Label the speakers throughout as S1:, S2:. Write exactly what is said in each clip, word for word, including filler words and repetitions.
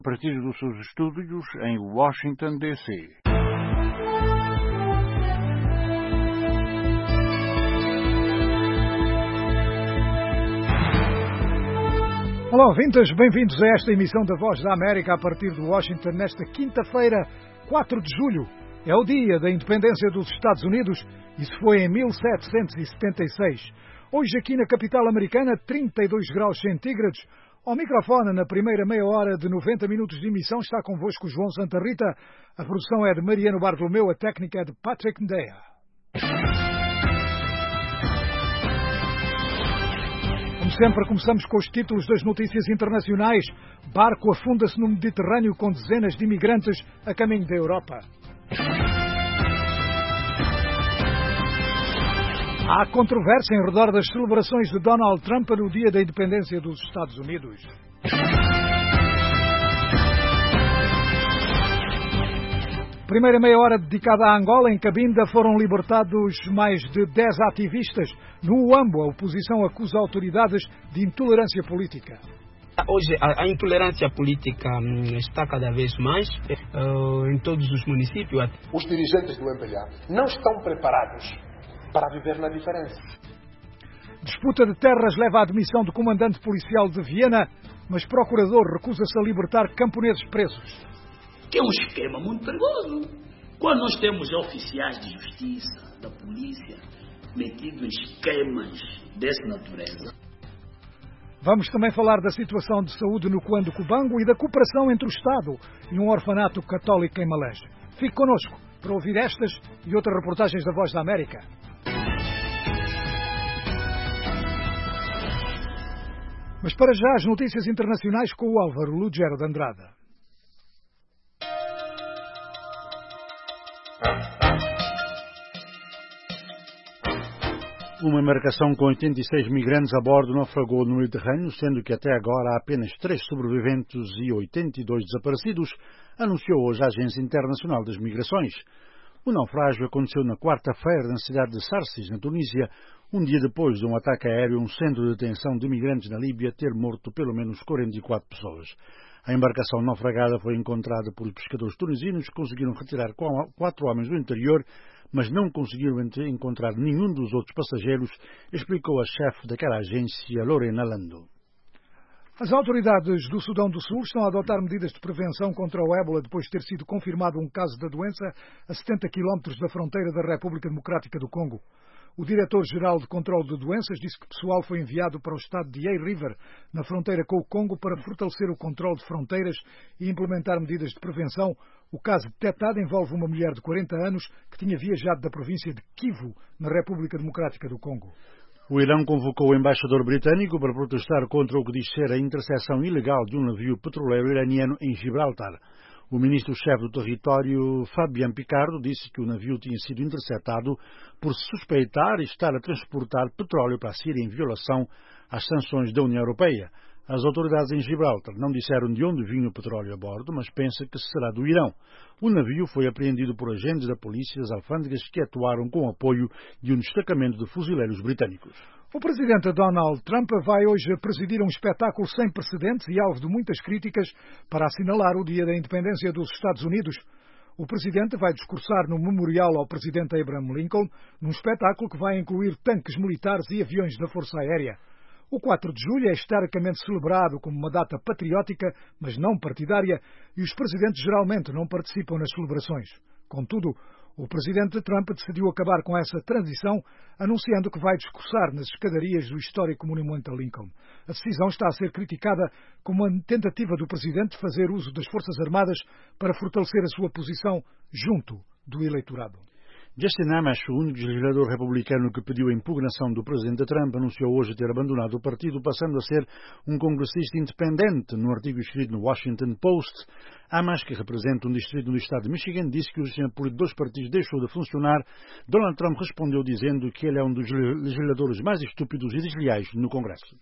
S1: A partir dos seus estúdios em Washington, D C
S2: Olá, ouvintes, bem-vindos a esta emissão da Voz da América a partir de Washington nesta quinta-feira, quatro de julho. É o dia da independência dos Estados Unidos. Isso foi em mil setecentos e setenta e seis. Hoje aqui na capital americana, trinta e dois graus centígrados. Ao microfone, na primeira meia hora de noventa minutos de emissão, está convosco João Santa Rita. A produção é de Mariano Bartolomeu, a técnica é de Patrick Ndea. Como sempre, começamos com os títulos das notícias internacionais. Barco afunda-se no Mediterrâneo com dezenas de imigrantes a caminho da Europa. Há controvérsia em redor das celebrações de Donald Trump no dia da independência dos Estados Unidos. Primeira meia hora dedicada à Angola. Em Cabinda foram libertados mais de dez ativistas. No Uambo, a oposição acusa autoridades de intolerância política.
S3: Hoje a, a intolerância política hum, está cada vez mais uh, em todos os municípios.
S4: Os dirigentes do M P L A não estão preparados para viver na diferença.
S2: Disputa de terras leva à admissão do comandante policial de Viena, mas procurador recusa-se a libertar camponeses presos.
S5: Que é um esquema muito perigoso. Quando nós temos oficiais de justiça, da polícia, metidos em esquemas dessa natureza.
S2: Vamos também falar da situação de saúde no Cuando Cubango e da cooperação entre o Estado e um orfanato católico em Malésia. Fique connosco para ouvir estas e outras reportagens da Voz da América. Mas para já as notícias internacionais com o Álvaro Lugero de Andrada.
S1: Uma embarcação com oitenta e seis migrantes a bordo naufragou no Mediterrâneo, sendo que até agora há apenas três sobreviventes e oitenta e dois desaparecidos, anunciou hoje a Agência Internacional das Migrações. O naufrágio aconteceu na quarta-feira na cidade de Sarsis, na Tunísia, um dia depois de um ataque aéreo a um centro de detenção de migrantes na Líbia ter morto pelo menos quarenta e quatro pessoas. A embarcação naufragada foi encontrada por pescadores tunisinos que conseguiram retirar quatro homens do interior, mas não conseguiram encontrar nenhum dos outros passageiros, explicou a chefe daquela agência, Lorena Lando.
S2: As autoridades do Sudão do Sul estão a adotar medidas de prevenção contra o ébola depois de ter sido confirmado um caso da doença a setenta quilómetros da fronteira da República Democrática do Congo. O diretor-geral de controle de doenças disse que o pessoal foi enviado para o estado de Yei River, na fronteira com o Congo, para fortalecer o controle de fronteiras e implementar medidas de prevenção. O caso detectado envolve uma mulher de quarenta anos que tinha viajado da província de Kivu, na República Democrática do Congo.
S1: O Irão convocou o embaixador britânico para protestar contra o que diz ser a interseção ilegal de um navio petroleiro iraniano em Gibraltar. O ministro-chefe do território, Fabian Picardo, disse que o navio tinha sido interceptado por suspeitar e estar a transportar petróleo para a Síria em violação às sanções da União Europeia. As autoridades em Gibraltar não disseram de onde vinha o petróleo a bordo, mas pensa que será do Irão. O navio foi apreendido por agentes da polícia e das alfândegas que atuaram com o apoio de um destacamento de fuzileiros britânicos.
S2: O presidente Donald Trump vai hoje presidir um espetáculo sem precedentes e alvo de muitas críticas para assinalar o dia da independência dos Estados Unidos. O presidente vai discursar no memorial ao presidente Abraham Lincoln, num espetáculo que vai incluir tanques militares e aviões da Força Aérea. O quatro de julho é historicamente celebrado como uma data patriótica, mas não partidária, e os presidentes geralmente não participam nas celebrações. Contudo, o presidente Trump decidiu acabar com essa transição, anunciando que vai discursar nas escadarias do histórico monumento a Lincoln. A decisão está a ser criticada como uma tentativa do presidente de fazer uso das Forças Armadas para fortalecer a sua posição junto do eleitorado.
S1: Justin Amash, o único legislador republicano que pediu a impugnação do presidente Trump, anunciou hoje ter abandonado o partido, passando a ser um congressista independente. Num artigo escrito no Washington Post, Amash, que representa um distrito do estado de Michigan, disse que o sistema político dos partidos deixou de funcionar. Donald Trump respondeu dizendo que ele é um dos legisladores mais estúpidos e desleais no Congresso.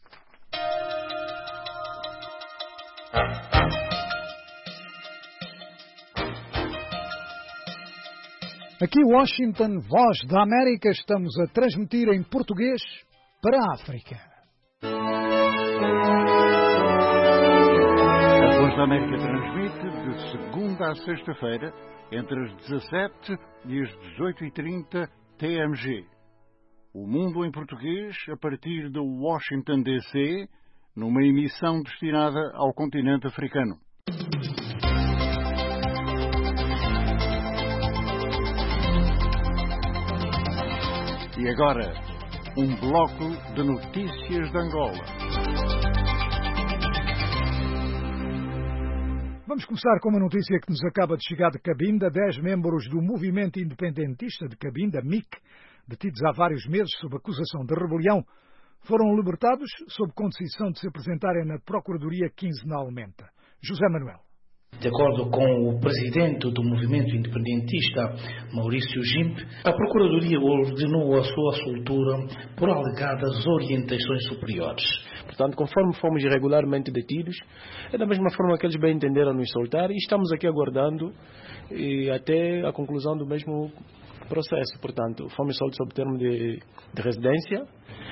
S2: Aqui Washington, Voz da América, estamos a transmitir em português para a África.
S6: da América transmite de segunda a sexta-feira, entre as dezassete e as dezoito e trinta T M G. O Mundo em Português, a partir de Washington D C, numa emissão destinada ao continente africano. E agora, um bloco de notícias de Angola.
S2: Vamos começar com uma notícia que nos acaba de chegar de Cabinda. Dez membros do Movimento Independentista de Cabinda, M I C, detidos há vários meses sob acusação de rebelião, foram libertados sob condição de se apresentarem na Procuradoria quinzenalmente. José Manuel.
S7: De acordo com o presidente do movimento independentista, Maurício Gimpe, a Procuradoria ordenou a sua soltura por alegadas orientações superiores.
S8: Portanto, conforme fomos irregularmente detidos, é da mesma forma que eles bem entenderam nos soltar, e estamos aqui aguardando e até a conclusão do mesmo processo. Portanto, fomos soltos sob termo de, de residência.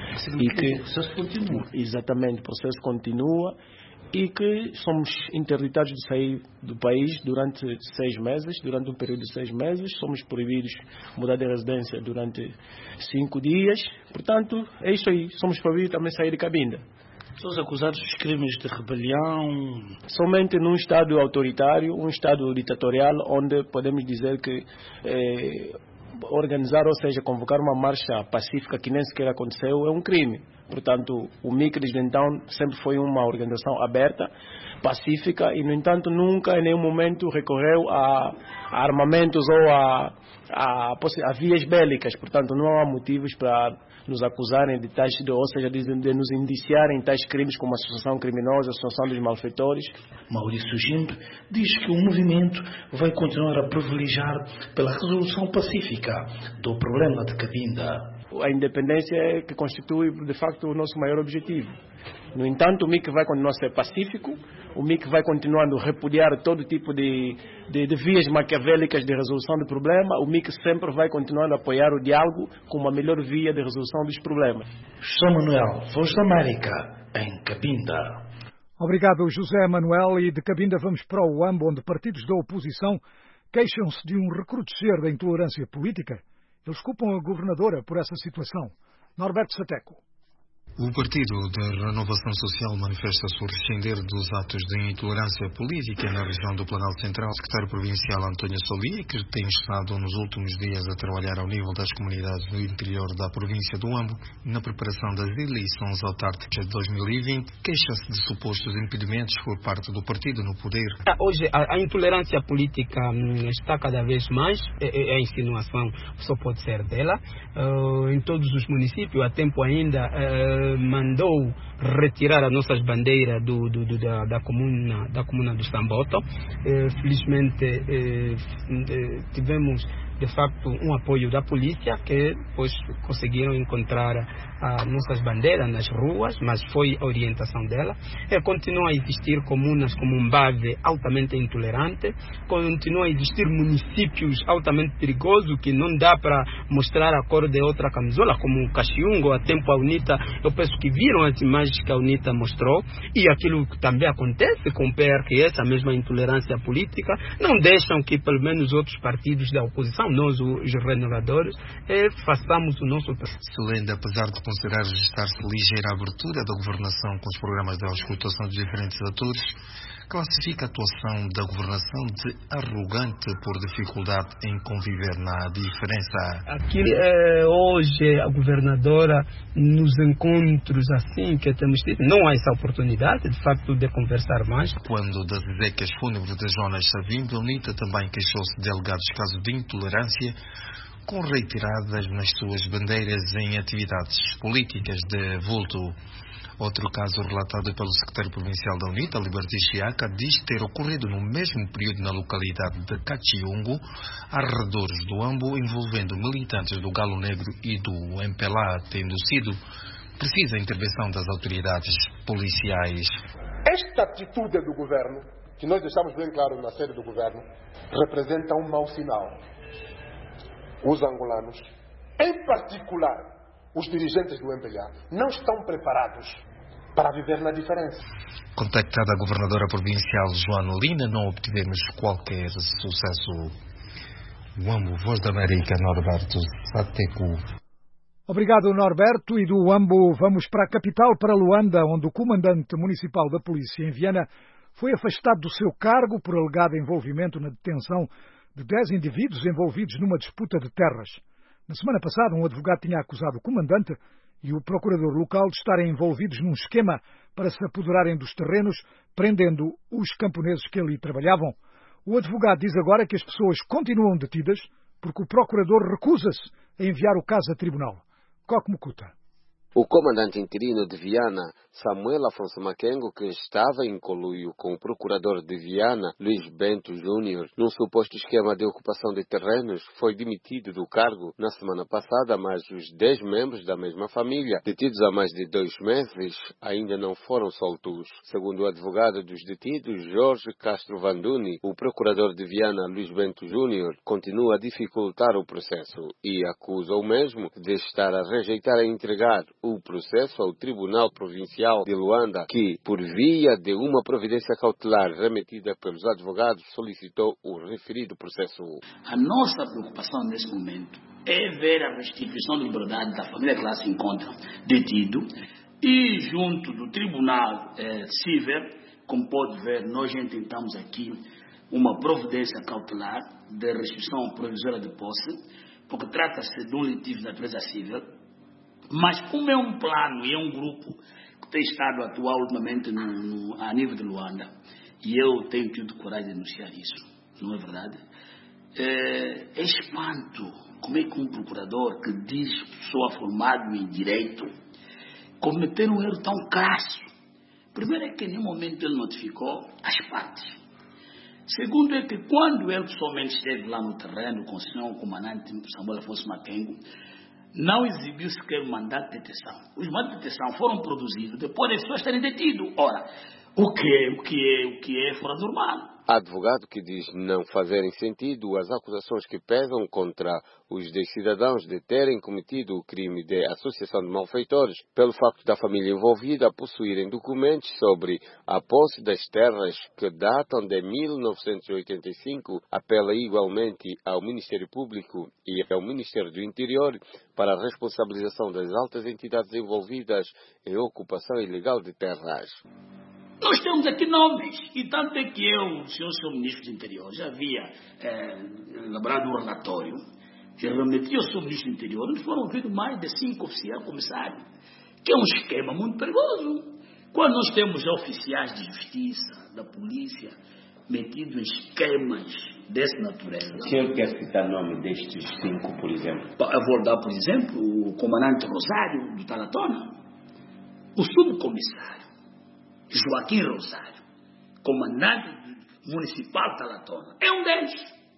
S7: E que o processo continua.
S8: Exatamente, o processo continua. E que somos interditados de sair do país durante seis meses, durante um período de seis meses, somos proibidos de mudar de residência durante cinco dias. Portanto, é isso aí, somos proibidos também de sair de Cabinda.
S7: São acusados de crimes de rebelião.
S8: Somente num Estado autoritário, um Estado ditatorial, onde podemos dizer que eh, organizar, ou seja, convocar uma marcha pacífica que nem sequer aconteceu, é um crime. Portanto, o M I C desde então sempre foi uma organização aberta, pacífica, e no entanto nunca em nenhum momento recorreu a, a armamentos ou a, a, a vias bélicas. Portanto, não há motivos para nos acusarem de tais, de, ou seja, de, de nos indiciarem tais crimes como associação criminosa, associação dos malfeitores.
S7: Maurício Gimpe diz que o movimento vai continuar a privilegiar pela resolução pacífica do problema de Cabinda.
S8: A independência é que constitui, de facto, o nosso maior objetivo. No entanto, o M I C vai continuar a ser pacífico, o M I C vai continuando a repudiar todo tipo de, de, de vias maquiavélicas de resolução do problema, o M I C sempre vai continuando a apoiar o diálogo como a melhor via de resolução dos problemas.
S7: José Manuel, Voz da América, em Cabinda.
S2: Obrigado, José Manuel. E de Cabinda vamos para o Uambo, onde partidos da oposição queixam-se de um recrudescer da intolerância política. Eles culpam a governadora por essa situação. Norberto Sateco.
S9: O Partido da Renovação Social manifesta-se por rescindir dos atos de intolerância política na região do Planalto Central. O secretário provincial António Solia, que tem estado nos últimos dias a trabalhar ao nível das comunidades do interior da província do Uambo na preparação das eleições autárquicas de dois mil e vinte, queixa-se de supostos impedimentos por parte do partido no poder.
S3: Hoje a, a intolerância política hum, está cada vez mais, é, é a insinuação só pode ser dela. Uh, em todos os municípios, há tempo ainda, uh, mandou retirar as nossas bandeiras do, do, do, da, da, comuna, da comuna do Samboto. Eh, felizmente eh, eh, tivemos de facto um apoio da polícia, que pois conseguiram encontrar as nossas bandeiras nas ruas, mas foi a orientação dela. É, continua a existir comunas como Mbave altamente intolerante, continua a existir municípios altamente perigosos que não dá para mostrar a cor de outra camisola, como Caxiungo. A tempo a UNITA, eu penso que viram as imagens que a UNITA mostrou, e aquilo que também acontece com o P R S, a mesma intolerância política, não deixam que pelo menos outros partidos da oposição, nós os renovadores, eh, façamos o nosso trabalho.
S9: Solenda, apesar de considerar registrar-se ligeira abertura da governação com os programas de auscultação dos diferentes atores, classifica a atuação da governação de arrogante por dificuldade em conviver na diferença.
S3: Aqui eh, hoje a governadora, nos encontros assim que temos tido, não há essa oportunidade de facto de conversar mais.
S9: Quando das exéquias fúnebres de Jonas Savimbi, a UNITA também queixou-se de alegados casos de intolerância com reiteradas nas suas bandeiras em atividades políticas de vulto. Outro caso relatado pelo secretário provincial da UNITA, Liberty Chiaca, diz ter ocorrido no mesmo período na localidade de Cachiungo, arredores do Uambo, envolvendo militantes do Galo Negro e do M P L A, tendo sido precisa a intervenção das autoridades policiais.
S4: Esta atitude do governo, que nós deixamos bem claro na sede do governo, representa um mau sinal. Os angolanos, em particular os dirigentes do M P L A, não estão preparados para viver na diferença.
S9: Contactada a governadora provincial Joana Lina, não obtivemos qualquer sucesso. Uambo, Voz da América, Norberto Sateco.
S2: Obrigado, Norberto. E do Uambo vamos para a capital, para Luanda, onde o comandante municipal da polícia em Viana foi afastado do seu cargo por alegado envolvimento na detenção de dez indivíduos envolvidos numa disputa de terras. Na semana passada, um advogado tinha acusado o comandante e o procurador local de estarem envolvidos num esquema para se apoderarem dos terrenos, prendendo os camponeses que ali trabalhavam. O advogado diz agora que as pessoas continuam detidas porque o procurador recusa-se a enviar o caso a tribunal. Coque Mukuta.
S10: O comandante interino de Viana, Samuel Afonso Makengo, que estava em conluio com o procurador de Viana, Luís Bento Júnior, num suposto esquema de ocupação de terrenos, foi demitido do cargo na semana passada, mas os dez membros da mesma família, detidos há mais de dois meses, ainda não foram soltos. Segundo o advogado dos detidos, Jorge Castro Vanduni, o procurador de Viana, Luís Bento Júnior, continua a dificultar o processo e acusa o mesmo de estar a rejeitar a entregar o processo ao Tribunal Provincial de Luanda, que, por via de uma providência cautelar remetida pelos advogados, solicitou o referido processo.
S5: A nossa preocupação nesse momento é ver a restituição de liberdade da família que lá se encontra detido e junto do Tribunal eh, Cível, como pode ver, nós intentamos aqui uma providência cautelar de restituição provisória de posse, porque trata-se de um litígio da natureza civil. Mas como é um plano e é um grupo que tem estado a atuar ultimamente no, no, a nível de Luanda, e eu tenho tido coragem de denunciar isso, não é verdade? É, é espanto como é que um procurador que diz pessoa formado em direito cometer um erro tão crasso. Primeiro é que em nenhum momento ele notificou as partes. Segundo é que quando ele pessoalmente esteve lá no terreno com o senhor comandante Samuel Afonso Makengo, não exibiu sequer o mandato de detenção. Os mandatos de detenção foram produzidos depois das pessoas terem detido. Ora, o que é, o que é, o que é fora normal?
S10: Advogado que diz não fazerem sentido as acusações que pesam contra os dez cidadãos de terem cometido o crime de associação de malfeitores pelo facto da família envolvida possuírem documentos sobre a posse das terras que datam de mil novecentos e oitenta e cinco, apela igualmente ao Ministério Público e ao Ministério do Interior para a responsabilização das altas entidades envolvidas em ocupação ilegal de terras.
S5: Nós temos aqui nomes, e tanto é que eu, o senhor, senhor Ministro do Interior, já havia é, elaborado um relatório que remetia ao senhor Ministro do Interior, onde foram ouvidos mais de cinco oficiais comissários, que é um esquema muito perigoso. Quando nós temos oficiais de justiça, da polícia, metidos em esquemas dessa natureza.
S11: O senhor quer citar o nome destes cinco, por exemplo?
S5: Eu vou dar, por exemplo, o comandante Rosário, do Talatona, o subcomissário Joaquim Rosário, comandante municipal de Talatona, é um deles.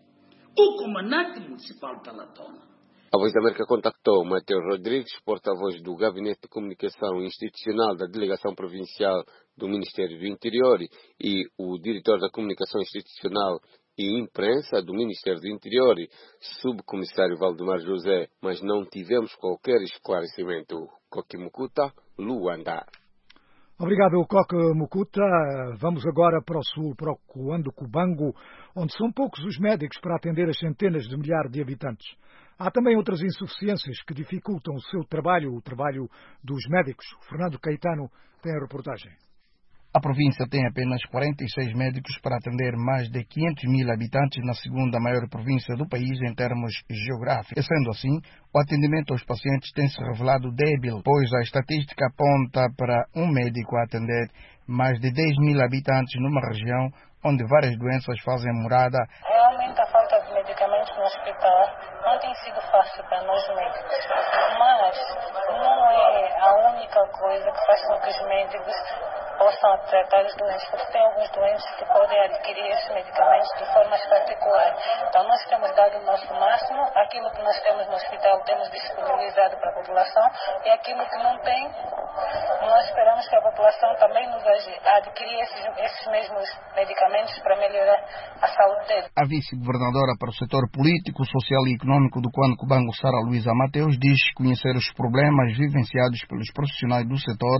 S5: O comandante municipal de Talatona.
S10: A Voz da América contactou Mateus Rodrigues, porta-voz do Gabinete de Comunicação Institucional da Delegação Provincial do Ministério do Interior e o diretor da Comunicação Institucional e Imprensa do Ministério do Interior, subcomissário Valdemar José, mas não tivemos qualquer esclarecimento. Coque Mukuta, Luanda.
S2: Obrigado, Coque Mukuta. Vamos agora para o sul, para o Cuando Cubango, onde são poucos os médicos para atender as centenas de milhares de habitantes. Há também outras insuficiências que dificultam o seu trabalho, o trabalho dos médicos. Fernando Caetano tem a reportagem.
S12: A província tem apenas quarenta e seis médicos para atender mais de quinhentos mil habitantes na segunda maior província do país em termos geográficos. Sendo assim, o atendimento aos pacientes tem se revelado débil, pois a estatística aponta para um médico a atender mais de dez mil habitantes numa região onde várias doenças fazem morada.
S13: Realmente a falta de medicamentos no hospital não tem sido fácil para nós médicos, mas não é a única coisa que faz com que os médicos possam tratar os doentes, porque tem alguns doentes que podem adquirir esses medicamentos de formas particulares. Então nós temos dado o nosso máximo, aquilo que nós temos no hospital temos disponibilizado para a população, e aquilo que não tem, nós esperamos que a população também nos ajude a adquirir esses, esses mesmos medicamentos para melhorar a saúde deles.
S12: A vice-governadora para o setor político, social e econômico do Cuando Cubango, Sara Luísa Mateus, diz conhecer os problemas vivenciados pelos profissionais do setor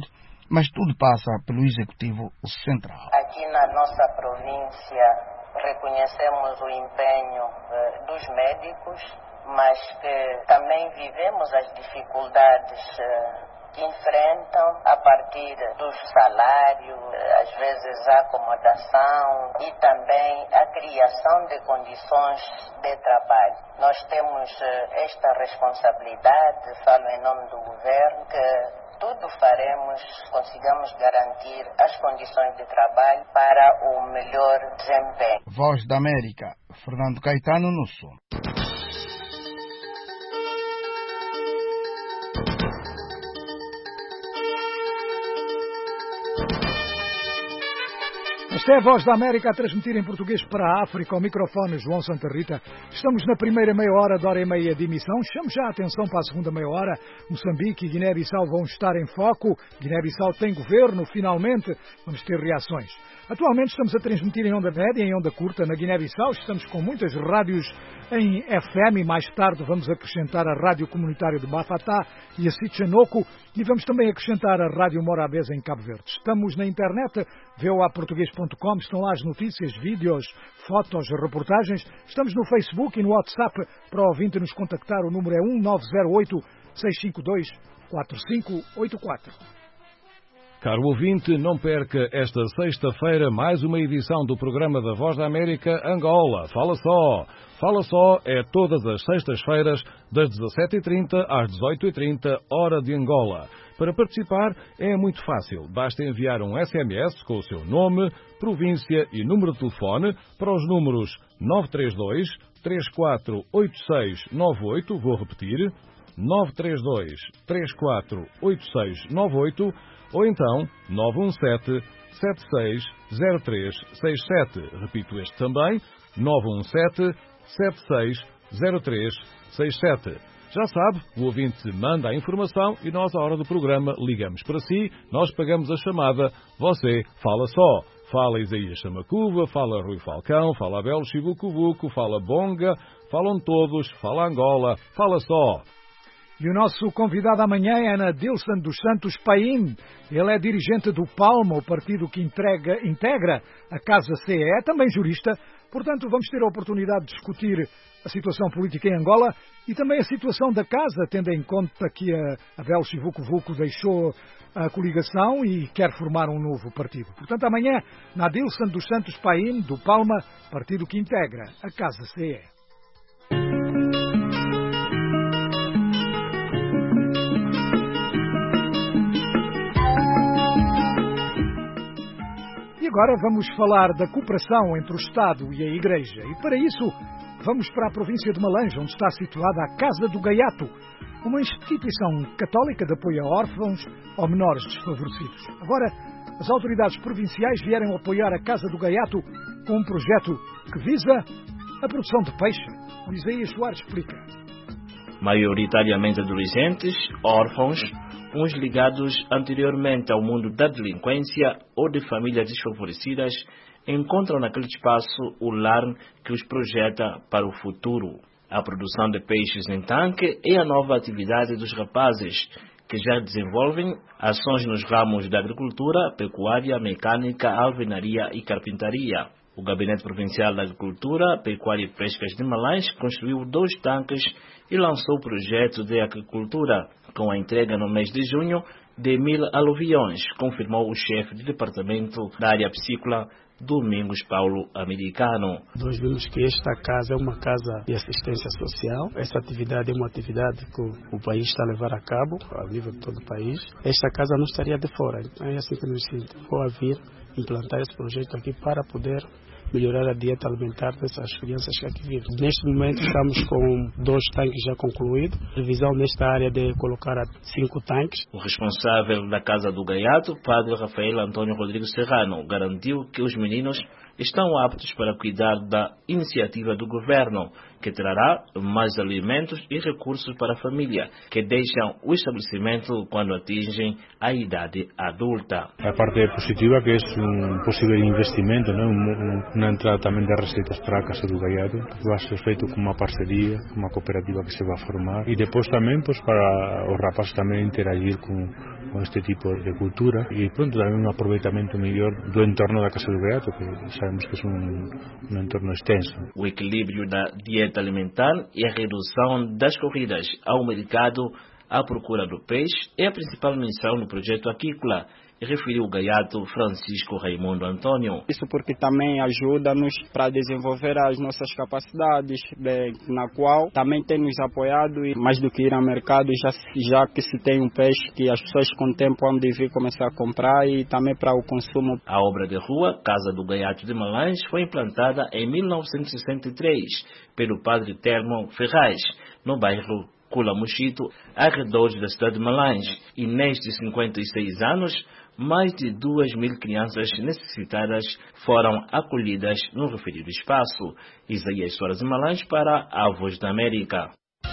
S12: mas tudo passa pelo Executivo Central.
S14: Aqui na nossa província reconhecemos o empenho eh, dos médicos, mas que também vivemos as dificuldades eh, que enfrentam a partir do salário, às vezes a acomodação e também a criação de condições de trabalho. Nós temos esta responsabilidade, falo em nome do governo, que tudo faremos, consigamos garantir as condições de trabalho para o melhor desempenho.
S12: Voz da América, Fernando Caetano no Sul.
S2: Esta é a Voz da América a transmitir em português para a África. Ao microfone João Santa Rita. Estamos na primeira meia hora da hora e meia de emissão. Chamo já a atenção para a segunda meia hora. Moçambique e Guiné-Bissau vão estar em foco. Guiné-Bissau tem governo, finalmente. Vamos ter reações. Atualmente estamos a transmitir em onda média e em onda curta na Guiné-Bissau. Estamos com muitas rádios em F M e mais tarde vamos acrescentar a Rádio Comunitária de Bafatá e a Sichanoko e vamos também acrescentar a Rádio Morabeza em Cabo Verde. Estamos na internet, v o a português ponto com, estão lá as notícias, vídeos, fotos, reportagens. Estamos no Facebook e no WhatsApp. Para o ouvinte nos contactar, o número é um nove zero oito, seis cinco dois, quatro cinco oito quatro.
S15: Caro ouvinte, não perca esta sexta-feira mais uma edição do programa da Voz da América Angola. Fala só! Fala só é todas as sextas-feiras, das dezassete e trinta às dezoito e trinta, hora de Angola. Para participar é muito fácil. Basta enviar um S M S com o seu nome, província e número de telefone para os números nove três dois, três quatro oito seis nove oito, vou repetir, nove três dois, três quatro oito seis nove oito, ou então nove um sete, sete seis zero três seis sete. Repito este também, nove um sete, sete seis zero três seis sete. Já sabe, o ouvinte manda a informação e nós, à hora do programa, ligamos para si, nós pagamos a chamada, você fala só. Fala Isaías Chamacuva, fala Rui Falcão, fala Abel Chibucubuco, fala Bonga, falam todos, fala Angola, fala só.
S2: E o nosso convidado amanhã é Ana Dilson dos Santos Paim. Ele é dirigente do Palma, o partido que entrega, integra a Casa C E, é também jurista. Portanto, vamos ter a oportunidade de discutir a situação política em Angola e também a situação da Casa, tendo em conta que a Abel Chivuco-Vuco deixou a coligação e quer formar um novo partido. Portanto, amanhã, na Dilson dos Santos Paim, do Palma, partido que integra a Casa C E. E agora vamos falar da cooperação entre o Estado e a Igreja. E para isso, vamos para a província de Malanje, onde está situada a Casa do Gaiato, uma instituição católica de apoio a órfãos ou menores desfavorecidos. Agora, as autoridades provinciais vieram apoiar a Casa do Gaiato com um projeto que visa a produção de peixe. O Isaías Soares explica.
S16: Maioritariamente adolescentes, órfãos, uns ligados anteriormente ao mundo da delinquência ou de famílias desfavorecidas, encontram naquele espaço o lar que os projeta para o futuro. A produção de peixes em tanque é a nova atividade dos rapazes, que já desenvolvem ações nos ramos da agricultura, pecuária, mecânica, alvenaria e carpintaria. O Gabinete Provincial da Agricultura, Pecuária e Pescas de Malanje construiu dois tanques e lançou o projeto de agricultura, com a entrega no mês de junho de mil aluviões, confirmou o chefe de departamento da área piscícola, Domingos Paulo Americano.
S3: Nós vimos que esta casa é uma casa de assistência social. Essa atividade é uma atividade que o país está a levar a cabo, a nível de todo o país. Esta casa não estaria de fora, então é assim que nos sentimos. Vou vir implantar esse projeto aqui para poder melhorar a dieta alimentar dessas crianças que aqui vivem. Neste momento estamos com dois tanques já concluídos, revisão nesta área de colocar cinco tanques.
S16: O responsável da Casa do Gaiato, Padre Rafael Antônio Rodrigues Serrano, garantiu que os meninos estão aptos para cuidar da iniciativa do governo, que trará mais alimentos e recursos para a família, que deixam o estabelecimento quando atingem a idade adulta.
S17: A parte positiva que é um possível investimento, né? Uma entrada também de receitas para a Casa do Gaiato, que vai ser feito com uma parceria, uma cooperativa que se vai formar, e depois também pues, para os rapazes também interagir com, com este tipo de cultura e pronto, também um aproveitamento melhor do entorno da Casa do Gaiato, que sabemos que é um, um entorno extenso.
S16: O equilíbrio da dieta alimentar e a redução das corridas ao mercado à procura do peixe é a principal missão no projeto Aquícola, referiu o gaiato Francisco Raimundo Antônio.
S18: Isso porque também ajuda-nos para desenvolver as nossas capacidades, de, na qual também tem nos apoiado, e mais do que ir ao mercado, já, já que se tem um peixe que as pessoas com o tempo vão devem começar a comprar e também para o consumo.
S16: A obra de rua Casa do Gaiato de Malães foi implantada em mil novecentos e sessenta e três pelo padre Termo Ferraz, no bairro Culamuchito, arredores da cidade de Malães, e nestes cinquenta e seis anos, mais de duas mil crianças necessitadas foram acolhidas no referido espaço. Isaías Soares de Malães para a Voz da América.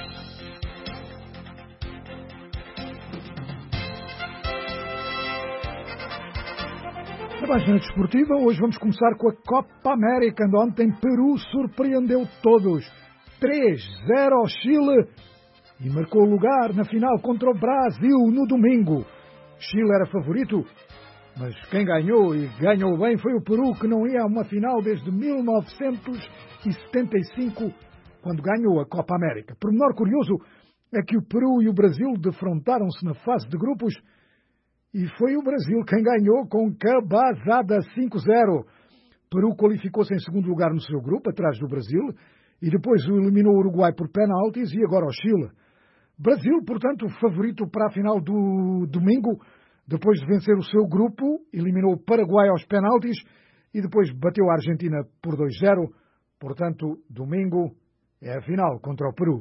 S2: Na página desportiva, hoje vamos começar com a Copa América, onde ontem Peru surpreendeu todos. três a zero ao Chile e marcou lugar na final contra o Brasil no domingo. Chile era favorito, mas quem ganhou e ganhou bem foi o Peru, que não ia a uma final desde mil novecentos e setenta e cinco, quando ganhou a Copa América. Pormenor curioso é que o Peru e o Brasil defrontaram-se na fase de grupos e foi o Brasil quem ganhou com cabazada cinco a zero. Peru qualificou-se em segundo lugar no seu grupo, atrás do Brasil, e depois o eliminou o Uruguai por penaltis e agora o Chile. Brasil, portanto, favorito para a final do domingo, depois de vencer o seu grupo, eliminou o Paraguai aos penaltis e depois bateu a Argentina por dois a zero. Portanto, domingo é a final contra o Peru.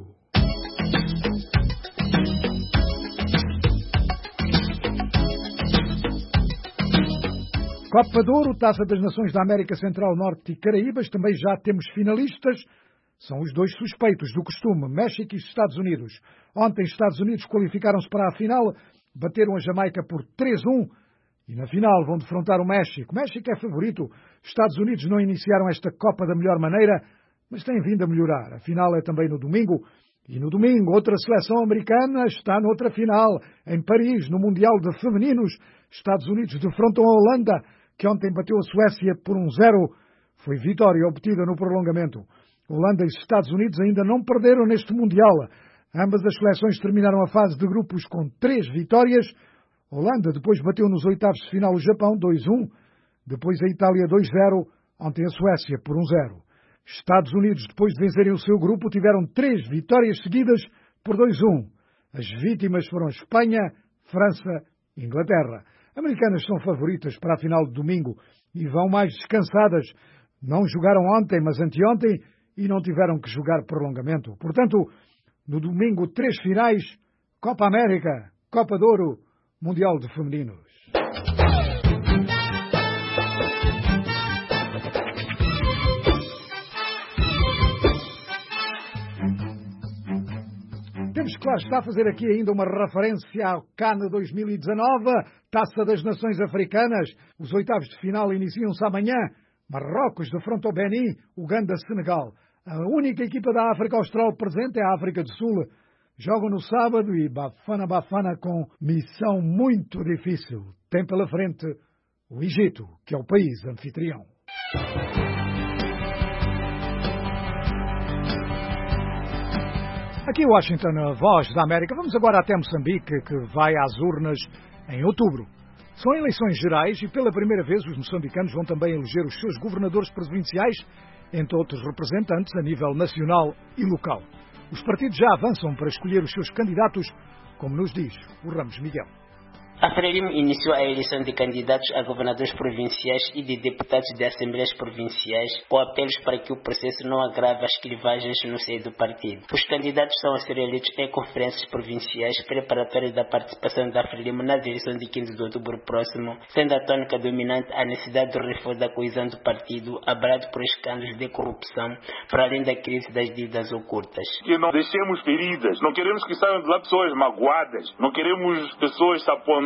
S2: Copa de Ouro, Taça das Nações da América Central, Norte e Caraíbas, também já temos finalistas. São os dois suspeitos do costume, México e Estados Unidos. Ontem, Estados Unidos qualificaram-se para a final, bateram a Jamaica por três a um e na final vão defrontar o México. México é favorito. Estados Unidos não iniciaram esta Copa da melhor maneira, mas têm vindo a melhorar. A final é também no domingo. E no domingo, outra seleção americana está noutra final, em Paris, no Mundial de Femininos. Estados Unidos defrontam a Holanda, que ontem bateu a Suécia por um a zero. Foi vitória obtida no prolongamento. Holanda e Estados Unidos ainda não perderam neste Mundial. Ambas as seleções terminaram a fase de grupos com três vitórias. Holanda depois bateu nos oitavos de final o Japão dois a um. Depois a Itália dois a zero. Ontem a Suécia por um a zero. Estados Unidos, depois de vencerem o seu grupo, tiveram três vitórias seguidas por dois a um. As vítimas foram Espanha, França e Inglaterra. Americanas são favoritas para a final de domingo e vão mais descansadas. Não jogaram ontem, mas anteontem, e não tiveram que jogar prolongamento. Portanto, no domingo, três finais, Copa América, Copa de Ouro, Mundial de Femininos. Temos que lá está a fazer aqui ainda uma referência ao CAN dois mil e dezanove, Taça das Nações Africanas. Os oitavos de final iniciam-se amanhã. Marrocos defronta o Benin, Uganda, Senegal. A única equipa da África Austral presente é a África do Sul. Jogam no sábado e Bafana Bafana com missão muito difícil. Tem pela frente o Egito, que é o país anfitrião. Aqui em Washington, a Voz da América. Vamos agora até Moçambique, que vai às urnas em outubro. São eleições gerais e pela primeira vez os moçambicanos vão também eleger os seus governadores provinciais, entre outros representantes a nível nacional e local. Os partidos já avançam para escolher os seus candidatos, como nos diz o Ramos Miguel.
S19: A Frelimo iniciou a eleição de candidatos a governadores provinciais e de deputados de assembleias provinciais, com apelos para que o processo não agrave as clivagens no seio do partido. Os candidatos são a ser eleitos em conferências provinciais preparatórias da participação da Frelimo nas eleições de quinze de outubro próximo, sendo a tônica dominante a necessidade do reforço da coesão do partido, abalado por escândalos de corrupção, para além da crise das dívidas ocultas.
S20: Que não deixemos feridas, não queremos que saiam de lá pessoas magoadas, não queremos pessoas taponadas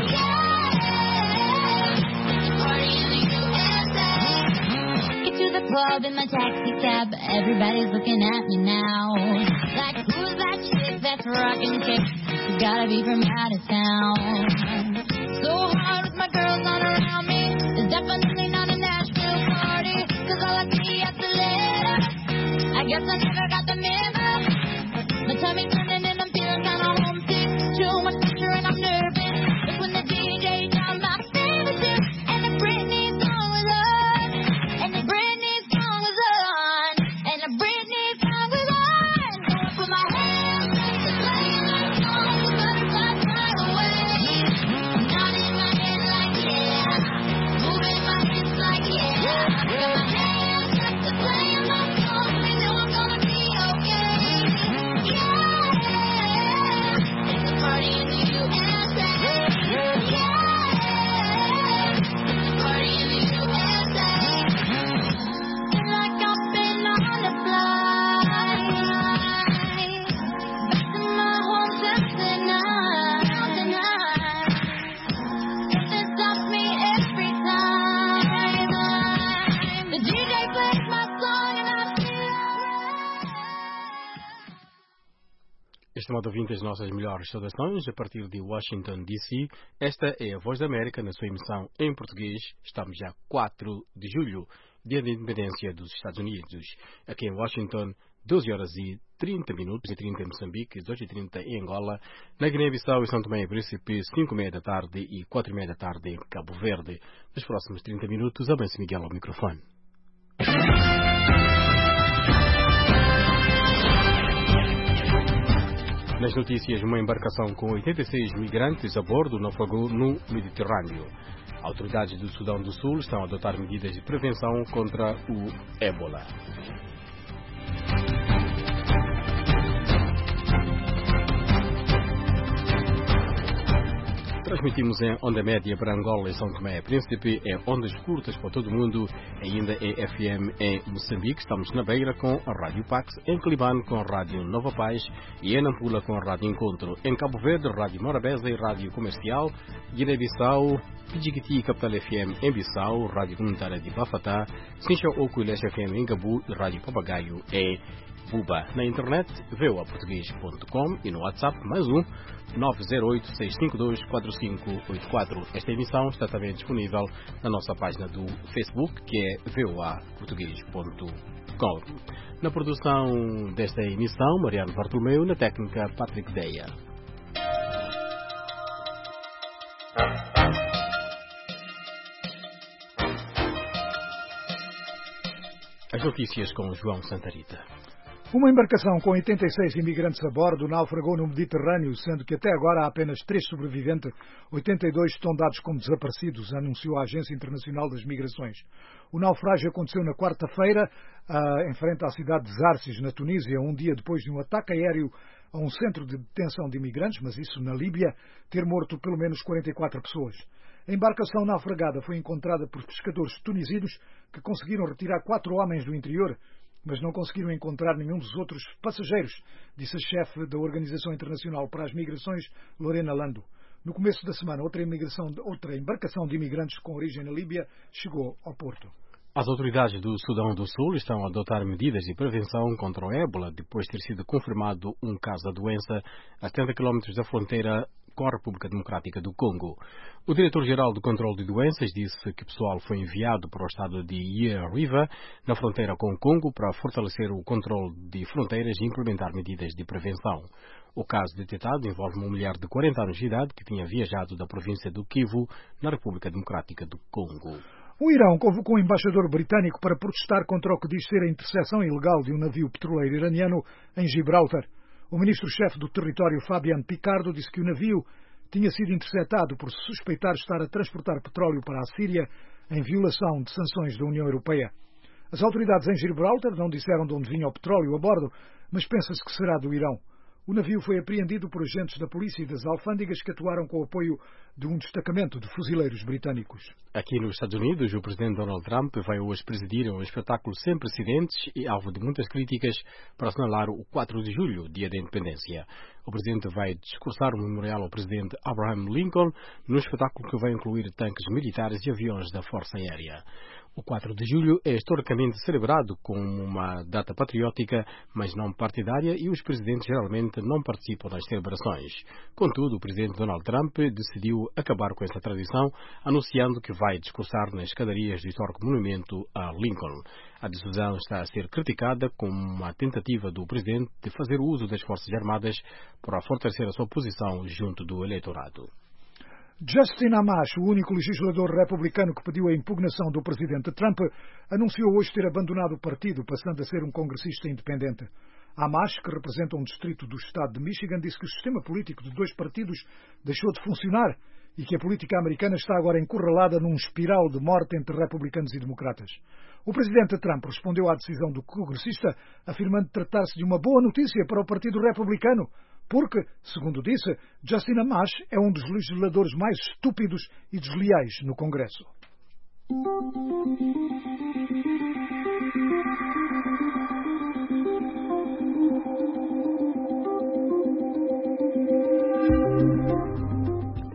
S21: Club in my taxi cab, everybody's looking at me now. Like, who's that chick that's rocking kicks? You gotta be from out of town. So hard with my girls all around me. It's definitely not a Nashville party, cause all I see is the letter. I guess I never got the memo. My tummy's turning and I'm feeling kinda homesick. Too much pressure and I'm nervous. It's when the D J down my favorite tune, and the Britney song was on, and the Britney
S1: estimado ouvinte, as nossas melhores saudações a partir de Washington, D C. Esta é a Voz da América na sua emissão em português. Estamos já quatro de julho, dia da independência dos Estados Unidos. Aqui em Washington, doze horas e trinta minutos e trinta em Moçambique, dezoito e trinta em Angola, na Guiné-Bissau e São Tomé e Príncipe, cinco e meia da tarde e quatro e meia da tarde em Cabo Verde. Nos próximos trinta minutos, Abenço Miguel ao microfone. Nas notícias, uma embarcação com oitenta e seis migrantes a bordo naufragou no Mediterrâneo. Autoridades do Sudão do Sul estão a adotar medidas de prevenção contra o ébola. Transmitimos em onda média para Angola e São Tomé e Príncipe, em ondas curtas para todo o mundo, ainda em F M em Moçambique. Estamos na Beira com a Rádio Pax, em Clibano com a Rádio Nova Paz e em Nampula com a Rádio Encontro. Em Cabo Verde, Rádio Morabeza e Rádio Comercial. Guiné-Bissau, Pidjigiti e Capital F M em Bissau, Rádio Comunitária de Bafatá, Sinchão Oco e Leste F M em Gabu e Rádio Papagaio em Buba. Na internet, v o a português ponto com e no WhatsApp, mais um, nove zero oito, seis cinco dois, quatro cinco oito quatro. Esta emissão está também disponível na nossa página do Facebook, que é v o a português ponto com. Na produção desta emissão, Mariano Bartolomeu, na técnica, Patrick Deia. As notícias com João Santarita.
S2: Uma embarcação com oitenta e seis imigrantes a bordo naufragou no Mediterrâneo, sendo que até agora há apenas três sobreviventes. oitenta e dois estão dados como desaparecidos, anunciou a Agência Internacional das Migrações. O naufrágio aconteceu na quarta-feira, em frente à cidade de Zarsis, na Tunísia, um dia depois de um ataque aéreo a um centro de detenção de imigrantes, mas isso na Líbia, ter morto pelo menos quarenta e quatro pessoas. A embarcação naufragada foi encontrada por pescadores tunisinos que conseguiram retirar quatro homens do interior, mas não conseguiram encontrar nenhum dos outros passageiros, disse a chefe da Organização Internacional para as Migrações, Lorena Lando. No começo da semana, outra, outra embarcação de imigrantes com origem na Líbia chegou ao porto.
S1: As autoridades do Sudão do Sul estão a adotar medidas de prevenção contra o ébola depois de ter sido confirmado um caso da doença a setenta quilómetros da fronteira com a República Democrática do Congo. O diretor-geral do Controlo de Doenças disse que o pessoal foi enviado para o estado de Yea River, na fronteira com o Congo, para fortalecer o controle de fronteiras e implementar medidas de prevenção. O caso detectado envolve uma mulher de quarenta anos de idade que tinha viajado da província do Kivu, na República Democrática do Congo.
S2: O Irão convocou um embaixador britânico para protestar contra o que diz ser a interseção ilegal de um navio petroleiro iraniano em Gibraltar. O ministro-chefe do território, Fabian Picardo, disse que o navio tinha sido interceptado por se suspeitar estar a transportar petróleo para a Síria em violação de sanções da União Europeia. As autoridades em Gibraltar não disseram de onde vinha o petróleo a bordo, mas pensa-se que será do Irão. O navio foi apreendido por agentes da polícia e das alfândegas que atuaram com o apoio de um destacamento de fuzileiros britânicos.
S1: Aqui nos Estados Unidos, o presidente Donald Trump vai hoje presidir um espetáculo sem precedentes e alvo de muitas críticas para assinalar o quatro de julho, dia da independência. O presidente vai discursar um memorial ao presidente Abraham Lincoln num espetáculo que vai incluir tanques militares e aviões da Força Aérea. O quatro de julho é historicamente celebrado como uma data patriótica, mas não partidária, e os presidentes geralmente não participam das celebrações. Contudo, o presidente Donald Trump decidiu acabar com essa tradição, anunciando que vai discursar nas escadarias do histórico monumento a Lincoln. A decisão está a ser criticada como uma tentativa do presidente de fazer uso das Forças Armadas para fortalecer a sua posição junto do eleitorado.
S2: Justin Amash, o único legislador republicano que pediu a impugnação do presidente Trump, anunciou hoje ter abandonado o partido, passando a ser um congressista independente. Amash, que representa um distrito do estado de Michigan, disse que o sistema político de dois partidos deixou de funcionar e que a política americana está agora encurralada num espiral de morte entre republicanos e democratas. O presidente Trump respondeu à decisão do congressista, afirmando tratar-se de uma boa notícia para o Partido Republicano, porque, segundo disse, Justin Amash é um dos legisladores mais estúpidos e desleais no Congresso.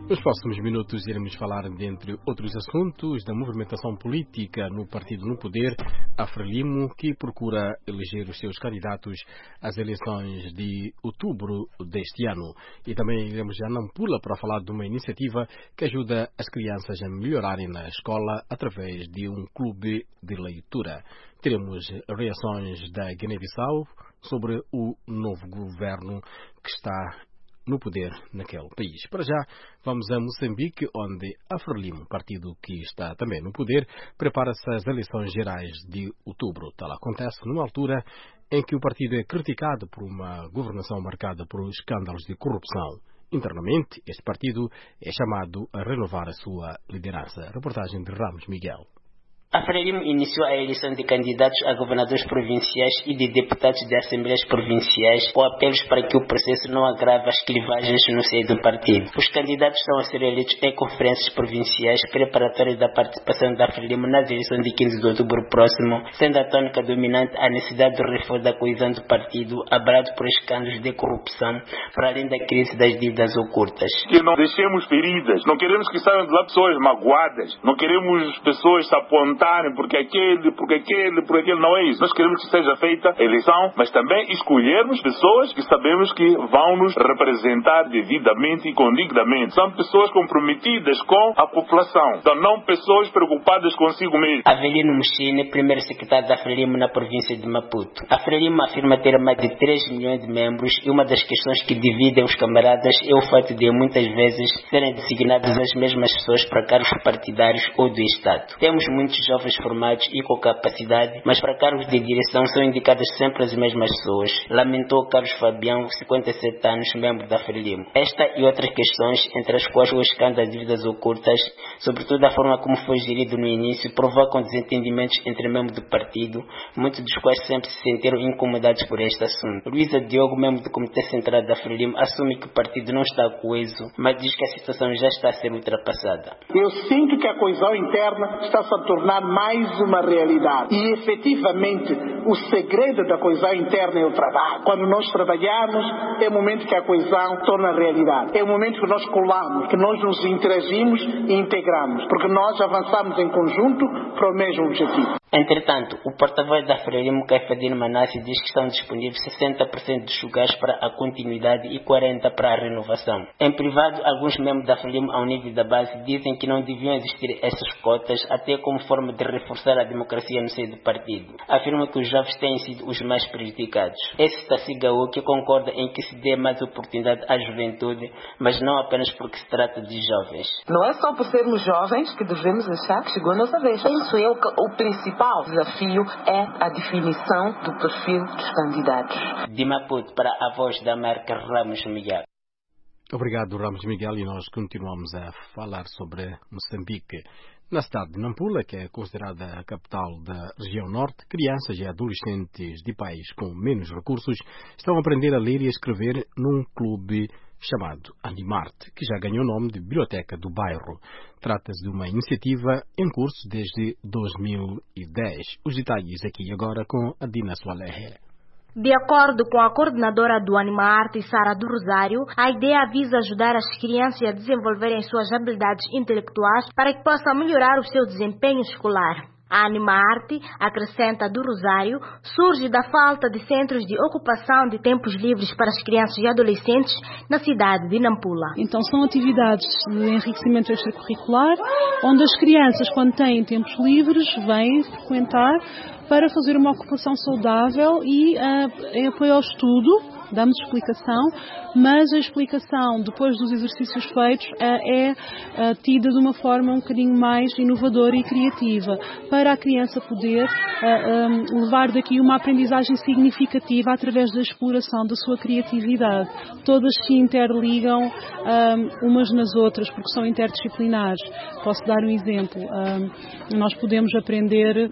S1: Nos próximos minutos iremos falar, dentre outros assuntos, da movimentação política no Partido no Poder, a Frelimo, que procura eleger os seus candidatos às eleições de outubro deste ano. E também iremos a Nampula para falar de uma iniciativa que ajuda as crianças a melhorarem na escola através de um clube de leitura. Teremos reações da Guiné-Bissau sobre o novo governo que está no poder naquele país. Para já, vamos a Moçambique, onde a Frelimo, partido que está também no poder, prepara-se às eleições gerais de outubro. Tal acontece numa altura em que o partido é criticado por uma governação marcada por escândalos de corrupção. Internamente, este partido é chamado a renovar a sua liderança. Reportagem de Ramos Miguel.
S19: A Frelimo iniciou a eleição de candidatos a governadores provinciais e de deputados de assembleias provinciais, com apelos para que o processo não agrave as clivagens no seio do partido. Os candidatos estão a ser eleitos em conferências provinciais preparatórias da participação da Frelimo nas eleições de quinze de outubro próximo, sendo a tônica dominante a necessidade do reforço da coesão do partido, abalado por escândalos de corrupção, para além da crise das dívidas ocultas.
S20: Que não deixemos feridas, não queremos que saiam de lá pessoas magoadas, não queremos pessoas se apontarem porque aquele, porque aquele, porque aquele, não é isso. Nós queremos que seja feita a eleição, mas também escolhermos pessoas que sabemos que vão nos representar devidamente e condignamente. São pessoas comprometidas com a população, então não pessoas preocupadas consigo mesmo.
S19: Avelino Muxine, primeiro secretário da Frelimo na província de Maputo. A Frelimo afirma ter mais de três milhões de membros e uma das questões que dividem os camaradas é o fato de muitas vezes serem designadas as mesmas pessoas para cargos partidários ou do Estado. Temos muitos jovens formados e com capacidade, mas para cargos de direção são indicadas sempre as mesmas pessoas, lamentou Carlos Fabião, cinquenta e sete anos, membro da Frelimo. Esta e outras questões, entre as quais o escândalo das dívidas ocultas, sobretudo a forma como foi gerido no início, provocam desentendimentos entre membros do partido, muitos dos quais sempre se sentiram incomodados por este assunto. Luísa Diogo, membro do Comitê Central da Frelimo, assume que o partido não está coeso, mas diz que a situação já está a ser ultrapassada.
S22: Eu sinto que a coesão interna está-se a tornar mais uma realidade. E, efetivamente, o segredo da coesão interna é o trabalho. Quando nós trabalhamos, é o momento que a coesão torna realidade. É o momento que nós colamos, que nós nos interagimos e integramos, porque nós avançamos em conjunto para o mesmo objetivo.
S19: Entretanto, o porta-voz da Frelimo, Caifadine Manassi, diz que estão disponíveis sessenta por cento dos lugares para a continuidade e quarenta por cento para a renovação. Em privado, alguns membros da Frelimo, ao nível da base, dizem que não deviam existir essas cotas, até como forma de reforçar a democracia no seio do partido. Afirma que os jovens têm sido os mais prejudicados. Esse Tassigaú, que concorda em que se dê mais oportunidade à juventude, mas não apenas porque se trata de jovens.
S23: Não é só por sermos jovens que devemos achar que chegou a nossa vez. Penso eu que o principal O desafio é a definição do perfil dos candidatos.
S19: De Maputo para a voz da marca Ramos Miguel.
S1: Obrigado, Ramos Miguel, e nós continuamos a falar sobre Moçambique. Na cidade de Nampula, que é considerada a capital da região norte, crianças e adolescentes de países com menos recursos estão a aprender a ler e a escrever num clube chamado Animarte, que já ganhou o nome de Biblioteca do Bairro. Trata-se de uma iniciativa em curso desde dois mil e dez. Os detalhes aqui agora com a Dina Soalerre.
S6: De acordo com a coordenadora do Animarte, Sara do Rosário, a ideia visa ajudar as crianças a desenvolverem suas habilidades intelectuais para que possam melhorar o seu desempenho escolar. A Animarte, acrescenta do Rosário, surge da falta de centros de ocupação de tempos livres para as crianças e adolescentes na cidade de Nampula.
S7: Então são atividades de enriquecimento extracurricular, onde as crianças, quando têm tempos livres, vêm frequentar para fazer uma ocupação saudável e uh, em apoio ao estudo. Damos explicação, mas a explicação, depois dos exercícios feitos, é tida de uma forma um bocadinho mais inovadora e criativa, para a criança poder levar daqui uma aprendizagem significativa através da exploração da sua criatividade. Todas se interligam umas nas outras, porque são interdisciplinares. Posso dar um exemplo. Nós podemos aprender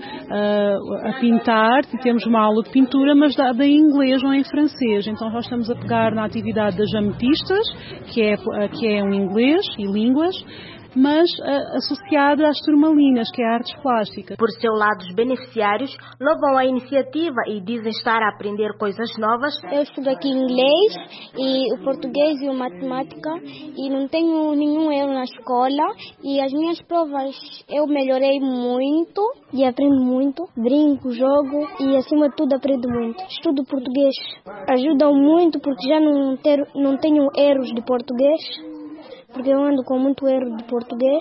S7: a pintar, e temos uma aula de pintura, mas dada em inglês ou em francês. Então, nós estamos a pegar na atividade das jametistas, que é, que é um inglês e línguas, mas uh, associada às turmalinas, que é artes plásticas.
S6: Por seu lado, os beneficiários louvam a iniciativa e dizem estar a aprender coisas novas.
S4: Eu estudo aqui inglês, e o português e a matemática, e não tenho nenhum erro na escola, e as minhas provas eu melhorei muito e aprendo muito. Brinco, jogo e acima de tudo aprendo muito. Estudo português. Ajudam muito porque já não, ter, não tenho erros de português, porque eu ando com muito erro de português.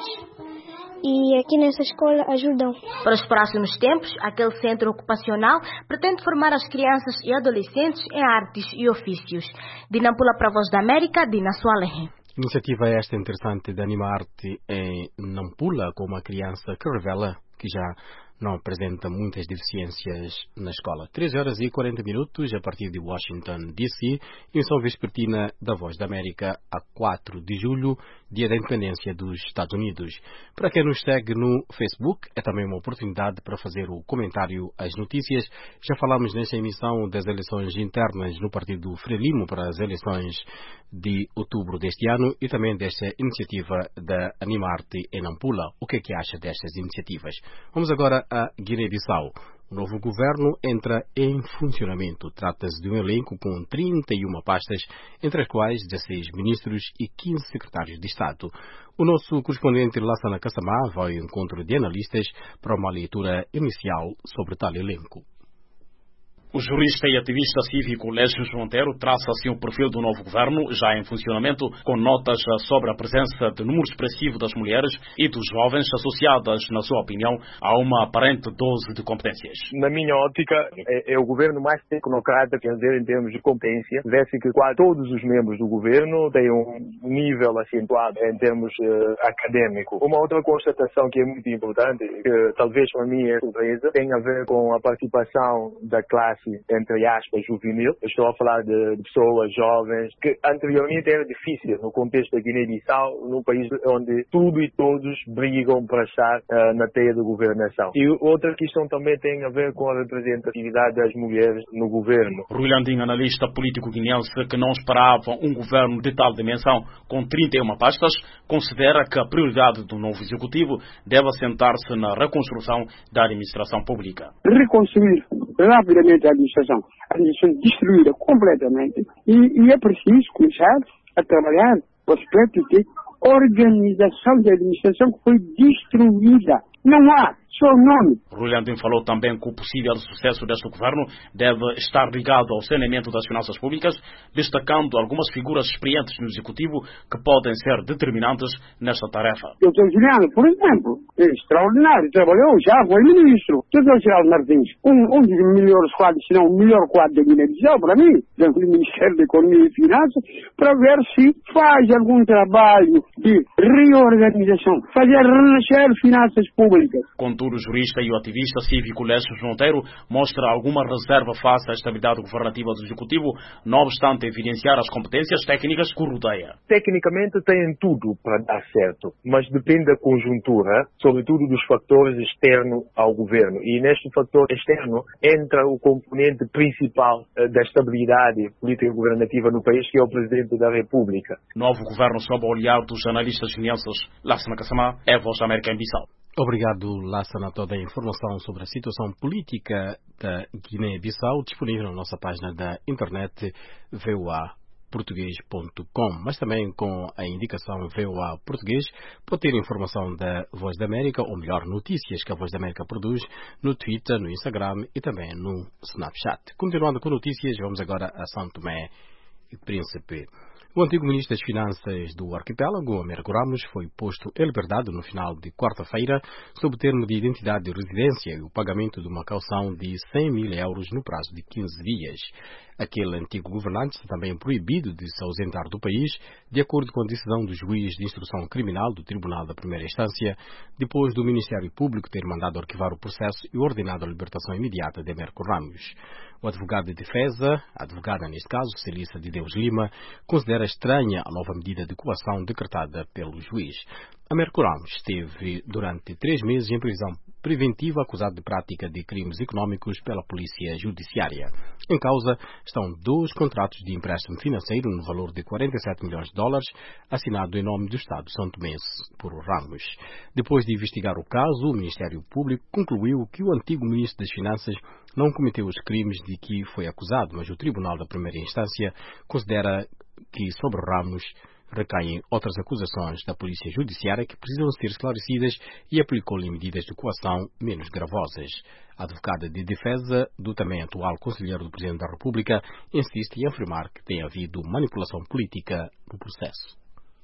S4: E aqui nessa escola ajudam.
S6: Para os próximos tempos, aquele centro ocupacional pretende formar as crianças e adolescentes em artes e ofícios. De Nampula para a Voz da América, Dina Soalehe.
S1: Iniciativa esta interessante de Animarte em Nampula, com uma criança que revela que já não apresenta muitas deficiências na escola. treze horas e quarenta minutos, a partir de Washington, D C, emissão vespertina da Voz da América, a quatro de julho, dia da independência dos Estados Unidos. Para quem nos segue no Facebook, é também uma oportunidade para fazer o comentário às notícias. Já falamos nesta emissão das eleições internas no Partido Frelimo para as eleições de outubro deste ano e também desta iniciativa da Animarte em Nampula. O que é que acha destas iniciativas? Vamos agora a Guiné-Bissau. O novo governo entra em funcionamento. Trata-se de um elenco com trinta e uma pastas, entre as quais dezesseis ministros e quinze secretários de Estado. O nosso correspondente Lassana Kassamá vai ao encontro de analistas para uma leitura inicial sobre tal elenco.
S8: O jurista e ativista cívico Lésio Monteiro traça assim o perfil do novo governo, já em funcionamento, com notas sobre a presença de número expressivo das mulheres e dos jovens associadas, na sua opinião, a uma aparente dose de competências.
S9: Na minha ótica, é, é o governo mais tecnocrata, quer dizer, em termos de competência. Vê-se que quase todos os membros do governo têm um nível acentuado em termos uh, acadêmico. Uma outra constatação que é muito importante, que talvez para mim é surpresa, tem a ver com a participação da classe, entre aspas, juvenil. Eu estou a falar de, de pessoas jovens, que anteriormente era difícil no contexto da Guiné-Bissau, num país onde tudo e todos brigam para estar uh, na teia de governação. E outra questão também tem a ver com a representatividade das mulheres no governo.
S8: Rui Landim, analista político guineense que não esperava um governo de tal dimensão com trinta e uma pastas, considera que a prioridade do novo executivo deve assentar-se na reconstrução da administração pública.
S24: Reconstruir rapidamente a administração, a administração destruída completamente, e, e é preciso começar a trabalhar o aspecto de organização da administração que foi destruída. Não há só nome.
S8: Rui Landim falou também que o possível sucesso deste governo deve estar ligado ao saneamento das finanças públicas, destacando algumas figuras experientes no executivo que podem ser determinantes nesta tarefa.
S24: O doutor Juliano, por exemplo, é extraordinário, trabalhou, já foi ministro. O doutor Geraldo Martins, um, um dos melhores quadros, se não o melhor quadro da Guiné-Bissau, para mim, dentro do Ministério da Economia e Finanças, para ver se faz algum trabalho de reorganização, fazer renascer finanças públicas.
S8: Contudo, o jurista e o ativista cívico Lésio Monteiro mostra alguma reserva face à estabilidade governativa do Executivo, não obstante evidenciar as competências técnicas que o rodeia.
S9: Tecnicamente têm tudo para dar certo, mas depende da conjuntura, sobretudo dos fatores externos ao governo. E neste fator externo entra o componente principal uh, da estabilidade política governativa no país, que é o Presidente da República.
S8: Novo governo sob o olhar dos analistas guineenses. Lassana Kassamá, é a Voz da América em Bissau.
S1: Obrigado, Lassana, toda a informação sobre a situação política da Guiné-Bissau disponível na nossa página da internet v o a português ponto com, mas também com a indicação V O A Português pode ter informação da Voz da América, ou melhor, notícias que a Voz da América produz no Twitter, no Instagram e também no Snapchat. Continuando com notícias, vamos agora a São Tomé e Príncipe. O antigo ministro das Finanças do arquipélago, Américo Ramos, foi posto em liberdade no final de quarta-feira sob termo de identidade de residência e o pagamento de uma caução de cem mil euros no prazo de quinze dias. Aquele antigo governante está também proibido de se ausentar do país, de acordo com a decisão do juiz de instrução criminal do Tribunal da Primeira Instância, depois do Ministério Público ter mandado arquivar o processo e ordenado a libertação imediata de Américo Ramos. O advogado de defesa, a advogada neste caso, Celissa de Deus Lima, considera estranha a nova medida de coação decretada pelo juiz. Américo Ramos esteve durante três meses em prisão preventivo acusado de prática de crimes económicos pela Polícia Judiciária. Em causa estão dois contratos de empréstimo financeiro no valor de quarenta e sete milhões de dólares, assinado em nome do Estado santomense por Ramos. Depois de investigar o caso, o Ministério Público concluiu que o antigo Ministro das Finanças não cometeu os crimes de que foi acusado, mas o Tribunal da Primeira Instância considera que sobre Ramos recaem outras acusações da Polícia Judiciária que precisam ser esclarecidas e aplicou-lhe medidas de coação menos gravosas. A advogada de defesa do também atual conselheiro do Presidente da República insiste em afirmar que tem havido manipulação política no processo.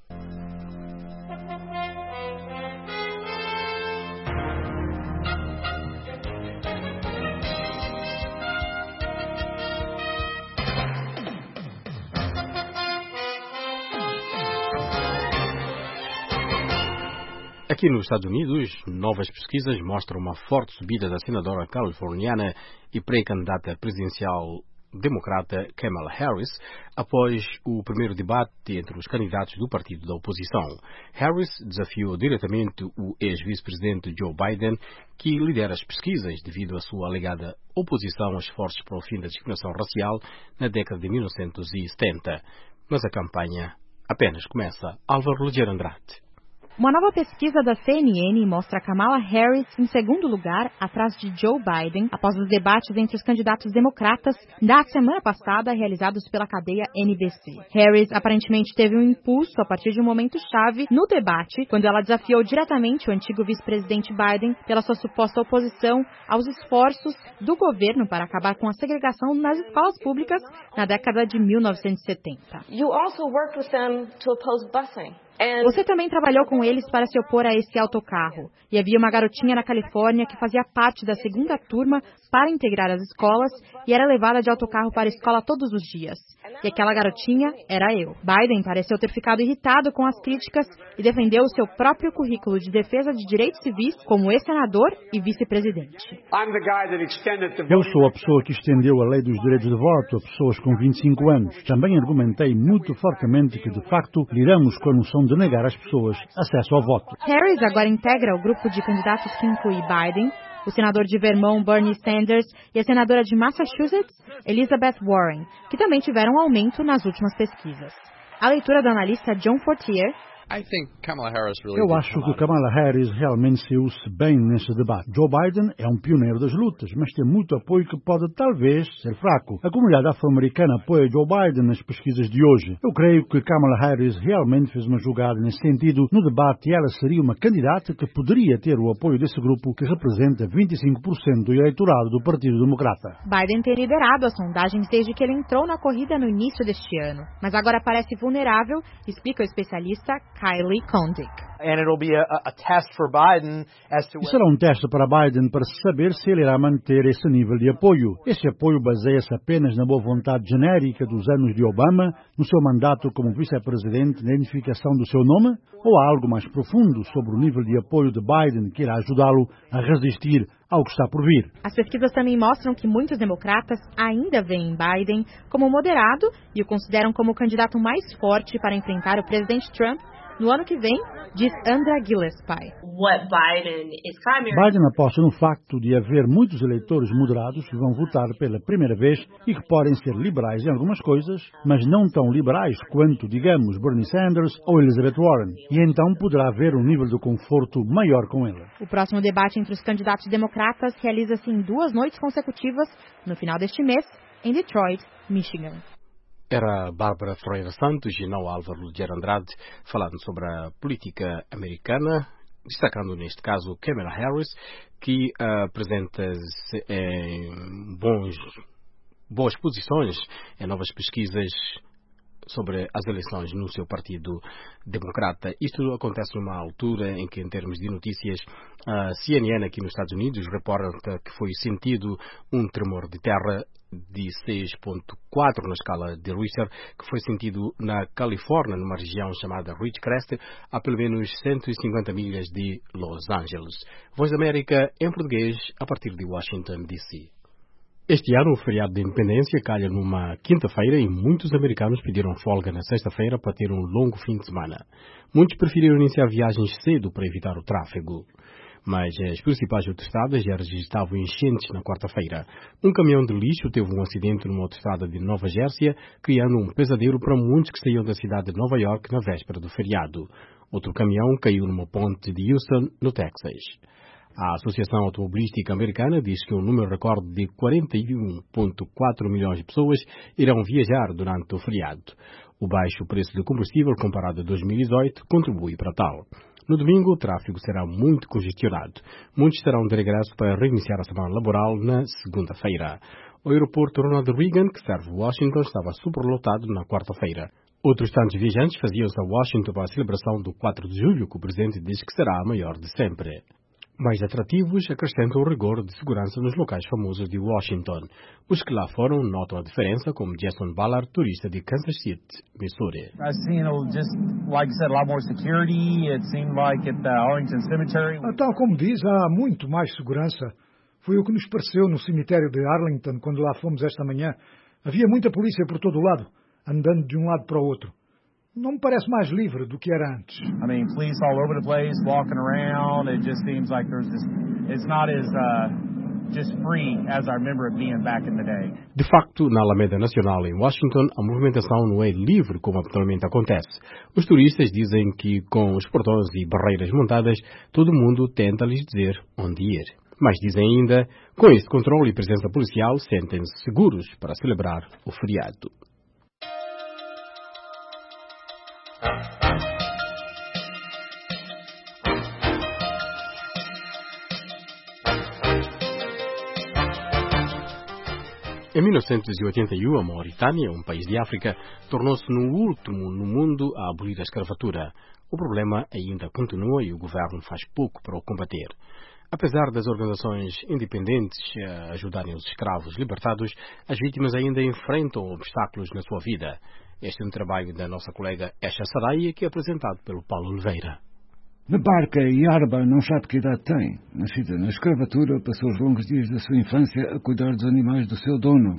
S1: Aqui nos Estados Unidos, novas pesquisas mostram uma forte subida da senadora californiana e pré-candidata presidencial democrata Kamala Harris após o primeiro debate entre os candidatos do partido da oposição. Harris desafiou diretamente o ex-vice-presidente Joe Biden, que lidera as pesquisas devido à sua alegada oposição aos esforços para o fim da discriminação racial na década de mil novecentos e setenta. Mas a campanha apenas começa. Álvaro Ligeiro Andrade.
S5: Uma nova pesquisa da C N N mostra Kamala Harris em segundo lugar, atrás de Joe Biden, após os debates entre os candidatos democratas da semana passada realizados pela cadeia N B C. Harris aparentemente teve um impulso a partir de um momento-chave no debate, quando ela desafiou diretamente o antigo vice-presidente Biden pela sua suposta oposição aos esforços do governo para acabar com a segregação nas escolas públicas na década de mil novecentos e setenta.
S10: You also worked with them to oppose busing.
S5: Você também trabalhou com eles para se opor a esse autocarro. E havia uma garotinha na Califórnia que fazia parte da segunda turma para integrar as escolas e era levada de autocarro para a escola todos os dias. E aquela garotinha era eu. Biden pareceu ter ficado irritado com as críticas e defendeu o seu próprio currículo de defesa de direitos civis como ex-senador e vice-presidente.
S11: Eu sou a pessoa que estendeu a lei dos direitos de voto a pessoas com vinte e cinco anos. Também argumentei muito fortemente que, de facto, lidamos com a noção de negar às pessoas acesso ao voto.
S5: Harris agora integra o grupo de candidatos que inclui Biden, o senador de Vermont, Bernie Sanders, e a senadora de Massachusetts, Elizabeth Warren, que também tiveram aumento nas últimas pesquisas. A leitura do analista John Fortier.
S11: Eu acho que Kamala Harris realmente saiu-se bem nesse debate. Joe Biden é um pioneiro das lutas, mas tem muito apoio que pode talvez ser fraco. A comunidade afro-americana apoia Joe Biden nas pesquisas de hoje. Eu creio que Kamala Harris realmente fez uma jogada nesse sentido. No debate, ela seria uma candidata que poderia ter o apoio desse grupo que representa vinte e cinco por cento do eleitorado do Partido Democrata.
S5: Biden tem liderado as sondagens desde que ele entrou na corrida no início deste ano, mas agora parece vulnerável, explica o especialista Kylie Kondik.
S11: E será um teste para Biden para saber se ele irá manter esse nível de apoio. Esse apoio baseia-se apenas na boa vontade genérica dos anos de Obama, no seu mandato como vice-presidente, na identificação do seu nome, ou há algo mais profundo sobre o nível de apoio de Biden que irá ajudá-lo a resistir ao que está por vir?
S5: As pesquisas também mostram que muitos democratas ainda veem Biden como moderado e o consideram como o candidato mais forte para enfrentar o presidente Trump no ano que vem, diz Andra Gillespie.
S11: Biden aposta no facto de haver muitos eleitores moderados que vão votar pela primeira vez e que podem ser liberais em algumas coisas, mas não tão liberais quanto, digamos, Bernie Sanders ou Elizabeth Warren. E então poderá haver um nível de conforto maior com ela.
S5: O próximo debate entre os candidatos democratas realiza-se em duas noites consecutivas, no final deste mês, em Detroit, Michigan.
S1: Era Bárbara Ferreira Santos e não Álvaro Ligeiro Andrade falando sobre a política americana, destacando neste caso Kamala Harris, que uh, apresenta-se em bons, boas posições em novas pesquisas sobre as eleições no seu partido democrata. Isto acontece numa altura em que, em termos de notícias, a C N N aqui nos Estados Unidos reporta que foi sentido um tremor de terra de seis ponto quatro na escala de Richter, que foi sentido na Califórnia, numa região chamada Ridgecrest, a pelo menos cento e cinquenta milhas de Los Angeles. Voz da América em português, a partir de Washington, D C. Este ano, o feriado da Independência calha numa quinta-feira e muitos americanos pediram folga na sexta-feira para ter um longo fim de semana. Muitos preferiram iniciar viagens cedo para evitar o tráfego. mas as principais autoestradas já registravam enchentes na quarta-feira. Um caminhão de lixo teve um acidente numa autoestrada de Nova Jersey, criando um pesadelo para muitos que saíam da cidade de Nova York na véspera do feriado. Outro caminhão caiu numa ponte de Houston, no Texas. A Associação Automobilística Americana diz que um número recorde de quarenta e um vírgula quatro milhões de pessoas irão viajar durante o feriado. O baixo preço do combustível comparado a dois mil e dezoito contribui para tal. No domingo, o tráfego será muito congestionado. Muitos estarão de regresso para reiniciar a semana laboral na segunda-feira. O aeroporto Ronald Reagan, que serve Washington, estava superlotado na quarta-feira. Outros tantos viajantes faziam-se a Washington para a celebração do quatro de julho, que o presidente diz que será a maior de sempre. Mais atrativos acrescentam o rigor de segurança nos locais famosos de Washington. Os que lá foram notam a diferença, como Jason Ballard, turista de Kansas City, Missouri.
S2: Tal como diz, há muito mais segurança. Foi o que nos pareceu no cemitério de Arlington, quando lá fomos esta manhã. Havia muita polícia por todo o lado, andando de um lado para o outro. Não me parece mais livre do que era antes.
S12: I mean, police all over the place, walking around. It just seems like there's just, it's not as uh, just free as I remember it being back in the day.
S1: De facto, na Alameda Nacional em Washington, a movimentação não é livre como habitualmente acontece. Os turistas dizem que com os portões e barreiras montadas, todo mundo tenta lhes dizer onde ir. Mas dizem ainda, com este controle e presença policial, sentem-se seguros para celebrar o feriado. Em mil novecentos e oitenta e um, a Mauritânia, um país de África, tornou-se no último no mundo a abolir a escravatura. O problema ainda continua e o governo faz pouco para o combater. Apesar das organizações independentes a ajudarem os escravos libertados, as vítimas ainda enfrentam obstáculos na sua vida. Este é um trabalho da nossa colega Esha Saraya, que é apresentado pelo Paulo Oliveira.
S13: Na barca, Yarba não sabe que idade tem. Nascida na escravatura, passou os longos dias da sua infância a cuidar dos animais do seu dono.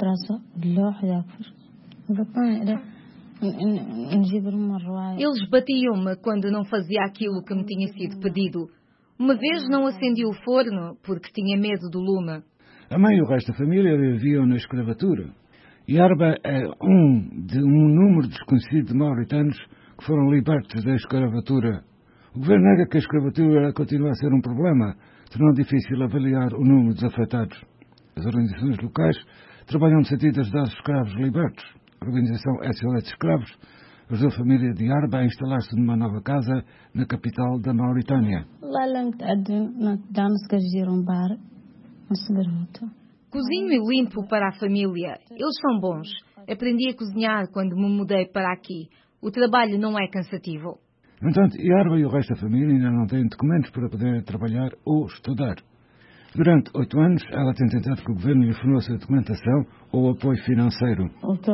S5: Eles batiam-me quando não fazia aquilo que me tinha sido pedido. Uma vez não acendi o forno porque tinha medo do lume.
S13: A mãe e o resto da família viviam na escravatura. Yarba é um de um número desconhecido de mauritanos que foram libertos da escravatura. O governo nega que a escravatura continua a ser um problema, tornando difícil avaliar o número dos afetados. As organizações locais trabalham no sentido de ajudar os escravos libertos. A organização S O S Escravos ajudou a família de Yarba a instalar-se numa nova casa na capital da Mauritânia.
S5: Cozinho e limpo para a família. Eles são bons. Aprendi a cozinhar quando me mudei para aqui. O trabalho não é cansativo.
S13: No entanto, Yarba e o resto da família ainda não têm documentos para poder trabalhar ou estudar. Durante oito anos, ela tem tentado que o governo lhe forneça documentação ou apoio financeiro.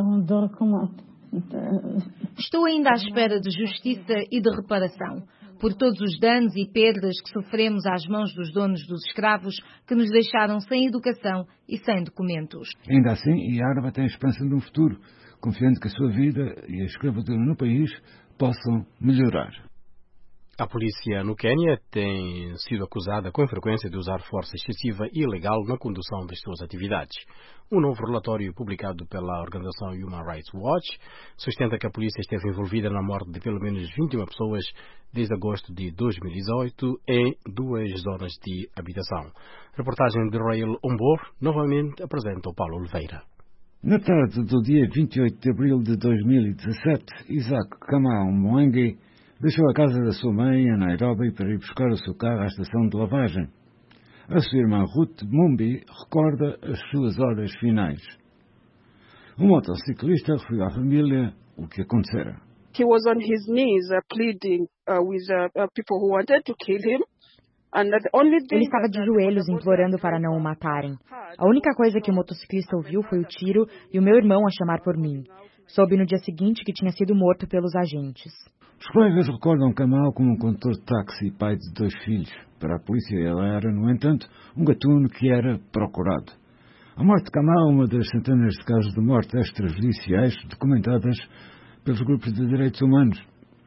S5: Estou ainda à espera de justiça e de reparação por todos os danos e perdas que sofremos às mãos dos donos dos escravos que nos deixaram sem educação e sem documentos.
S13: Ainda assim, Yarba tem a esperança de um futuro, confiando que a sua vida e a escravatura no país possam melhorar.
S1: A polícia no Quênia tem sido acusada com frequência de usar força excessiva e ilegal na condução das suas atividades. Um novo relatório publicado pela organização Human Rights Watch sustenta que a polícia esteve envolvida na morte de pelo menos vinte e uma pessoas desde agosto de dois mil e dezoito em duas zonas de habitação. Reportagem de Rael Ombor novamente apresenta o Paulo Oliveira.
S13: Na tarde do dia vinte e oito de abril de dois mil e dezassete, Isaac Kamau Mwangi deixou a casa da sua mãe em Nairobi para ir buscar o seu carro à estação de lavagem. A sua irmã Ruth Mumbi recorda as suas horas finais. Um motociclista referiu à família o que acontecera.
S14: He was on his knees uh, pleading uh, with uh, uh, people who wanted to kill him.
S5: Ele estava de joelhos implorando para não o matarem. A única coisa que o motociclista ouviu foi o tiro e o meu irmão a chamar por mim. Soube no dia seguinte que tinha sido morto pelos agentes.
S13: Os colegas recordam Kamau como um condutor de táxi e pai de dois filhos. Para a polícia, ele era, no entanto, um gatuno que era procurado. A morte de Kamau é uma das centenas de casos de morte extrajudiciais documentadas pelos grupos de direitos humanos.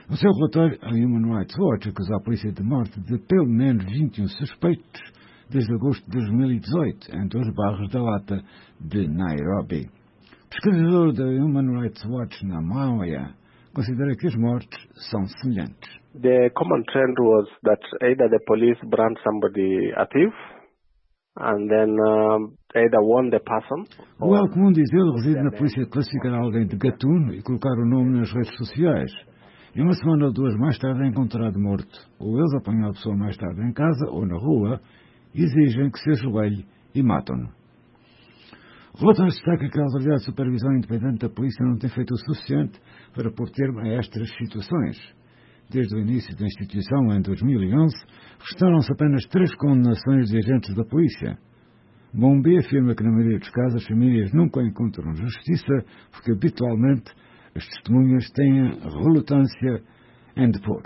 S13: No seu relatório, a Human Rights Watch acusa a polícia de morte de pelo menos vinte e um suspeitos desde agosto de dois mil e dezoito, em dois bairros da Lata de Nairobi. O pesquisador da Human Rights Watch na Maia considera que as mortes são semelhantes.
S3: The common trend was that either the police brand somebody a thief, and then um, either warn the person.
S13: O algo comum, diz ele, reside na polícia classificar alguém de gatuno e colocar o nome nas redes sociais. E uma semana ou duas mais tarde é encontrado morto. Ou eles apanham a pessoa mais tarde em casa ou na rua, exigem que se ajoelhe e matam-no. O relatório destaca que a Autoridade de Supervisão Independente da Polícia não tem feito o suficiente para pôr termo a estas situações. Desde o início da instituição, em dois mil e onze, restaram-se apenas três condenações de agentes da polícia. Bombi afirma que, na maioria dos casos, as famílias nunca encontram justiça porque, habitualmente, as testemunhas têm relutância em depor.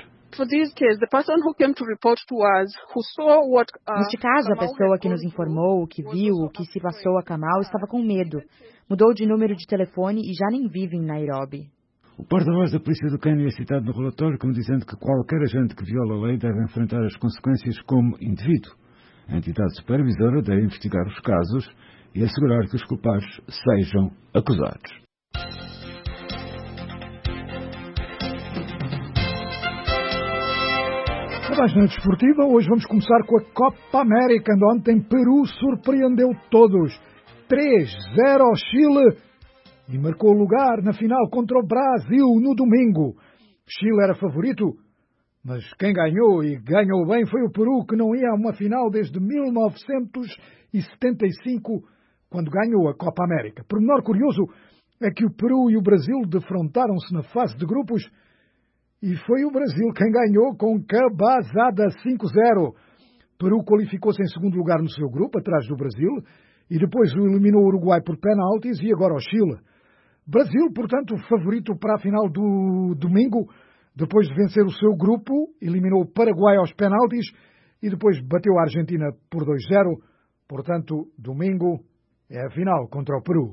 S5: Neste caso, a pessoa que nos informou, que viu o que se passou a Kamal, estava com medo. Mudou de número de telefone e já nem vive em Nairobi.
S13: O porta-voz da polícia do Quênia é citado no relatório como dizendo que qualquer agente que viola a lei deve enfrentar as consequências como indivíduo. A entidade supervisora deve investigar os casos e assegurar que os culpados sejam acusados.
S2: Na página desportiva, hoje vamos começar com a Copa América, onde ontem Peru surpreendeu todos. três a zero ao Chile e marcou lugar na final contra o Brasil no domingo. O Chile era favorito, mas quem ganhou e ganhou bem foi o Peru, que não ia a uma final desde mil novecentos e setenta e cinco, quando ganhou a Copa América. Por menor curioso é que o Peru e o Brasil defrontaram-se na fase de grupos e foi o Brasil quem ganhou com cabazada cinco a zero. Peru qualificou-se em segundo lugar no seu grupo, atrás do Brasil, e depois o eliminou o Uruguai por penaltis e agora o Chile. Brasil, portanto, favorito para a final do domingo, depois de vencer o seu grupo, eliminou o Paraguai aos penaltis e depois bateu a Argentina por dois a zero. Portanto, domingo é a final contra o Peru.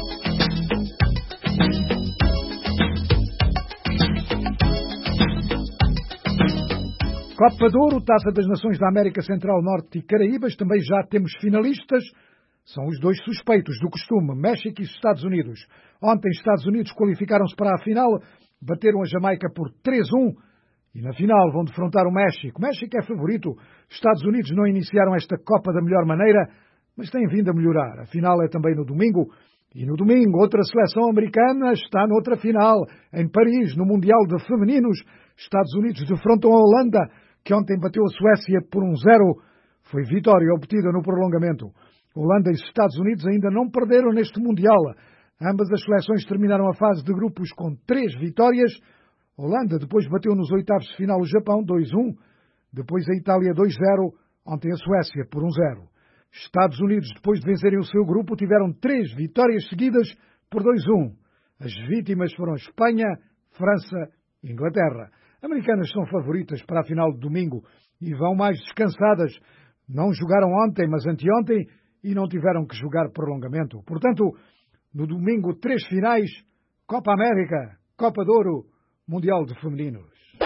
S2: Copa de Ouro, Taça das Nações da América Central, Norte e Caraíbas, também já temos finalistas. São os dois suspeitos do costume, México e Estados Unidos. Ontem, Estados Unidos qualificaram-se para a final, bateram a Jamaica por três a um e na final vão defrontar o México. México é favorito. Estados Unidos não iniciaram esta Copa da melhor maneira, mas têm vindo a melhorar. A final é também no domingo. E no domingo, outra seleção americana está noutra final, em Paris, no Mundial de Femininos. Estados Unidos defrontam a Holanda, que ontem bateu a Suécia por um a zero. Foi vitória obtida no prolongamento. Holanda e Estados Unidos ainda não perderam neste Mundial. Ambas as seleções terminaram a fase de grupos com três vitórias. Holanda depois bateu nos oitavos de final o Japão dois a um. Depois a Itália dois a zero. Ontem a Suécia por um a zero. Estados Unidos, depois de vencerem o seu grupo, tiveram três vitórias seguidas por dois a um. As vítimas foram Espanha, França e Inglaterra. Americanas são favoritas para a final de domingo e vão mais descansadas. Não jogaram ontem, mas anteontem, e não tiveram que jogar prolongamento. Portanto, no domingo, três finais, Copa América, Copa de Ouro, Mundial de Femininos.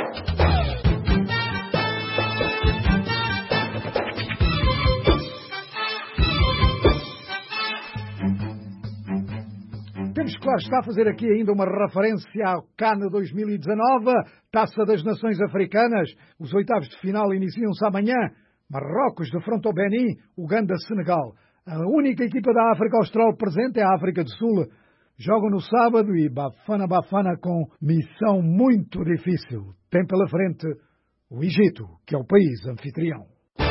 S2: Temos, claro, está a fazer aqui ainda uma referência ao CAN dois mil e dezanove, Taça das Nações Africanas. Os oitavos de final iniciam-se amanhã. Marrocos defronta o Benin, Uganda, Senegal. A única equipa da África Austral presente é a África do Sul. Jogam no sábado e Bafana Bafana com missão muito difícil. Tem pela frente o Egito, que é o país anfitrião.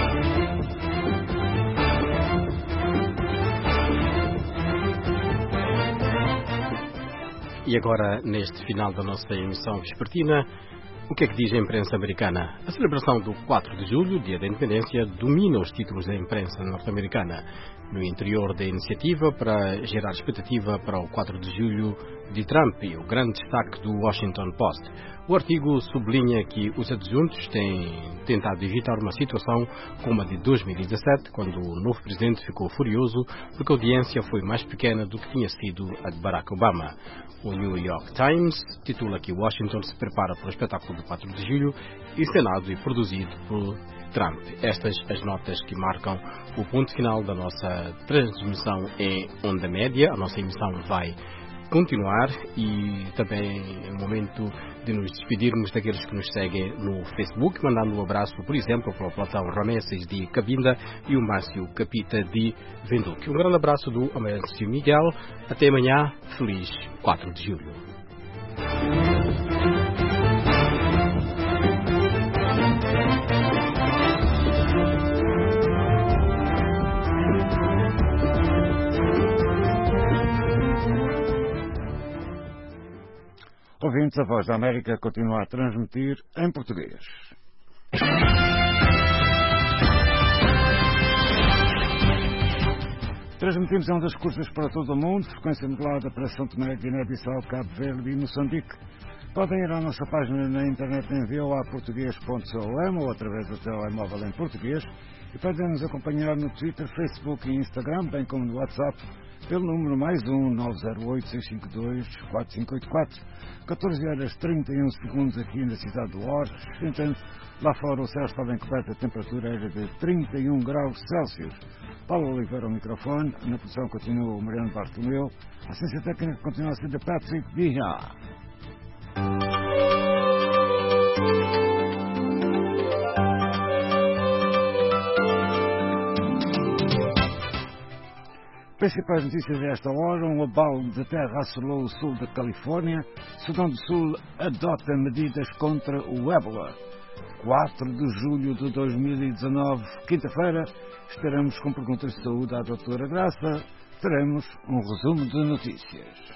S1: E agora, neste final da nossa emissão vespertina, o que é que diz a imprensa americana? A celebração do quatro de julho, Dia da Independência, domina os títulos da imprensa norte-americana. no interior da iniciativa para gerar expectativa para o quatro de julho de Trump e o grande destaque do Washington Post. O artigo sublinha que os adjuntos têm tentado evitar uma situação como a de dois mil e dezassete, quando o novo presidente ficou furioso porque a audiência foi mais pequena do que tinha sido a de Barack Obama. O New York Times titula que Washington se prepara para o espetáculo do quatro de julho, encenado e produzido por Trump. Estas as notas que marcam o ponto final da nossa transmissão em onda média. A nossa emissão vai continuar e também é o momento de nos despedirmos daqueles que nos seguem no Facebook, mandando um abraço, por exemplo, para o Platão Rameses de Cabinda e o Márcio Capita de Venduque. Um grande abraço do Américo Miguel. Até amanhã. Feliz quatro de julho.
S13: Ouvintes, a Voz da América continua a transmitir em português. Transmitimos em ondas curtas para todo o mundo, frequência modulada para São Tomé, Guiné-Bissau, Cabo Verde e Moçambique. Podem ir à nossa página na internet em v o a português ponto com ou através do telemóvel em português e podem nos acompanhar no Twitter, Facebook e Instagram, bem como no WhatsApp, pelo número mais um nove zero oito, seis cinco dois, quatro cinco oito quatro. catorze horas e trinta e um segundos aqui na cidade do Orres. Entanto, lá fora o céu está bem coberto, a temperatura era de trinta e um graus Celsius. Paulo Oliveira ao microfone, na produção continua o Mariano Bartolomeu, a assistência técnica continua a ser de Patrick Villa. Principais notícias desta hora: um abalo de terra assolou o sul da Califórnia. Sudão do Sul adota medidas contra o ébola. quatro de julho de dois mil e dezanove, quinta-feira, estaremos com perguntas de saúde à doutora Graça. Teremos um resumo de notícias.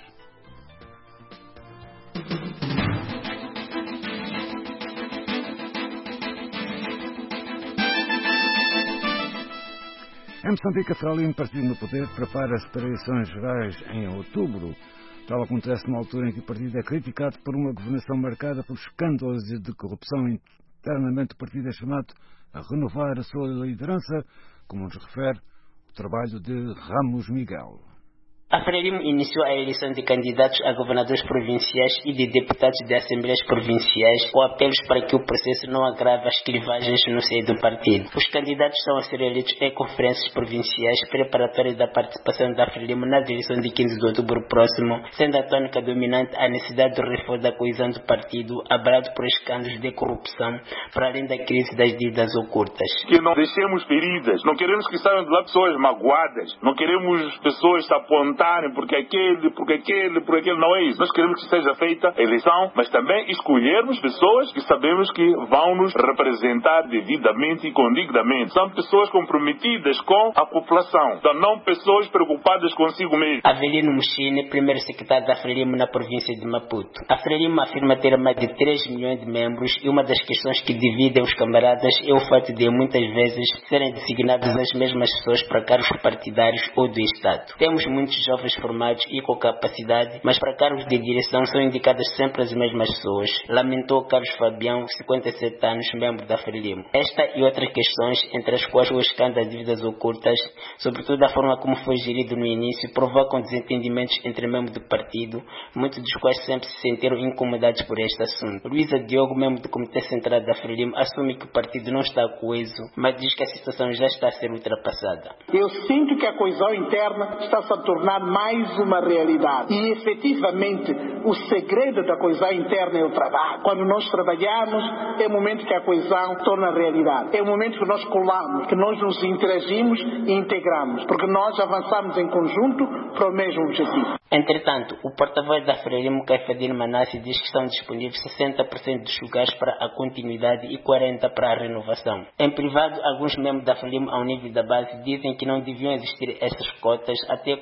S13: Em Moçambique, a Frelimo, partido no poder, prepara-se para eleições gerais em outubro. Tal acontece numa altura em que o partido é criticado por uma governação marcada por escândalos de corrupção. Internamente, o partido é chamado a renovar a sua liderança, como nos refere o trabalho de Ramos Miguel.
S19: A Frelimo iniciou a eleição de candidatos a governadores provinciais e de deputados de assembleias provinciais, com apelos para que o processo não agrave as clivagens no seio do partido. Os candidatos são a ser eleitos em conferências provinciais preparatórias da participação da Frelimo nas eleições de quinze de outubro próximo, sendo a tônica dominante a necessidade do reforço da coesão do partido, abalado por escândalos de corrupção, para além da crise das dívidas ocultas.
S20: Que não deixemos feridas, não queremos que saiam de lá pessoas magoadas, não queremos pessoas se apontarem porque aquele, porque aquele, porque aquele, não é isso. Nós queremos que seja feita a eleição, mas também escolhermos pessoas que sabemos que vão nos representar devidamente e condignamente. São pessoas comprometidas com a população, então não pessoas preocupadas consigo mesmo.
S19: Avelino Muxine, primeiro secretário da Frelimo na província de Maputo. A Frelimo afirma ter mais de três milhões de membros e uma das questões que dividem os camaradas é o fato de muitas vezes serem designadas as mesmas pessoas para cargos partidários ou do Estado. Temos muitos jovens formados e com capacidade, mas para cargos de direção são indicadas sempre as mesmas pessoas, lamentou Carlos Fabião, cinquenta e sete anos, membro da Frelimo. Esta e outras questões, entre as quais o escândalo das dívidas ocultas, sobretudo a forma como foi gerido no início, provocam desentendimentos entre membros do partido, muitos dos quais sempre se sentiram incomodados por este assunto. Luísa Diogo, membro do Comitê Central da Frelimo, assume que o partido não está coeso, mas diz que a situação já está a ser ultrapassada.
S22: Eu sinto que a coesão interna está-se a tornar mais uma realidade. E, efetivamente, o segredo da coesão interna é o trabalho. Quando nós trabalhamos, é o momento que a coesão torna realidade. É o momento que nós colamos, que nós nos interagimos e integramos, porque nós avançamos em conjunto para o mesmo objetivo.
S19: Entretanto, o porta-voz da Frelimo, Caifadine Manassi, diz que estão disponíveis sessenta por cento dos lugares para a continuidade e quarenta por cento para a renovação. Em privado, alguns membros da Frelimo, ao nível da base, dizem que não deviam existir essas cotas, até como forma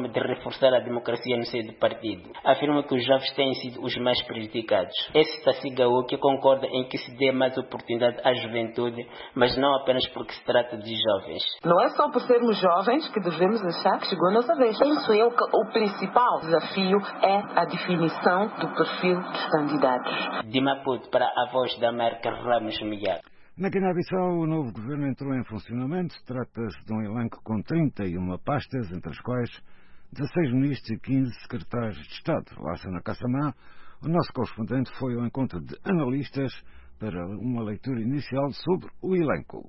S19: forma de reforçar a democracia no seio do partido. Afirma que os jovens têm sido os mais prejudicados. Esse Tassigaú que concorda em que se dê mais oportunidade à juventude, mas não apenas porque se trata de jovens.
S23: Não é só por sermos jovens que devemos achar que chegou a nossa vez. Penso eu que o principal desafio é a definição do perfil dos candidatos.
S19: De Maputo para a Voz da América, Ramos Milhar.
S13: Na Guiné-Bissau, o novo governo entrou em funcionamento. Trata-se de um elenco com trinta e uma pastas, entre as quais dezasseis ministros e quinze secretários de Estado. Lá na Cassamá, o nosso correspondente foi ao encontro de analistas para uma leitura inicial sobre o elenco.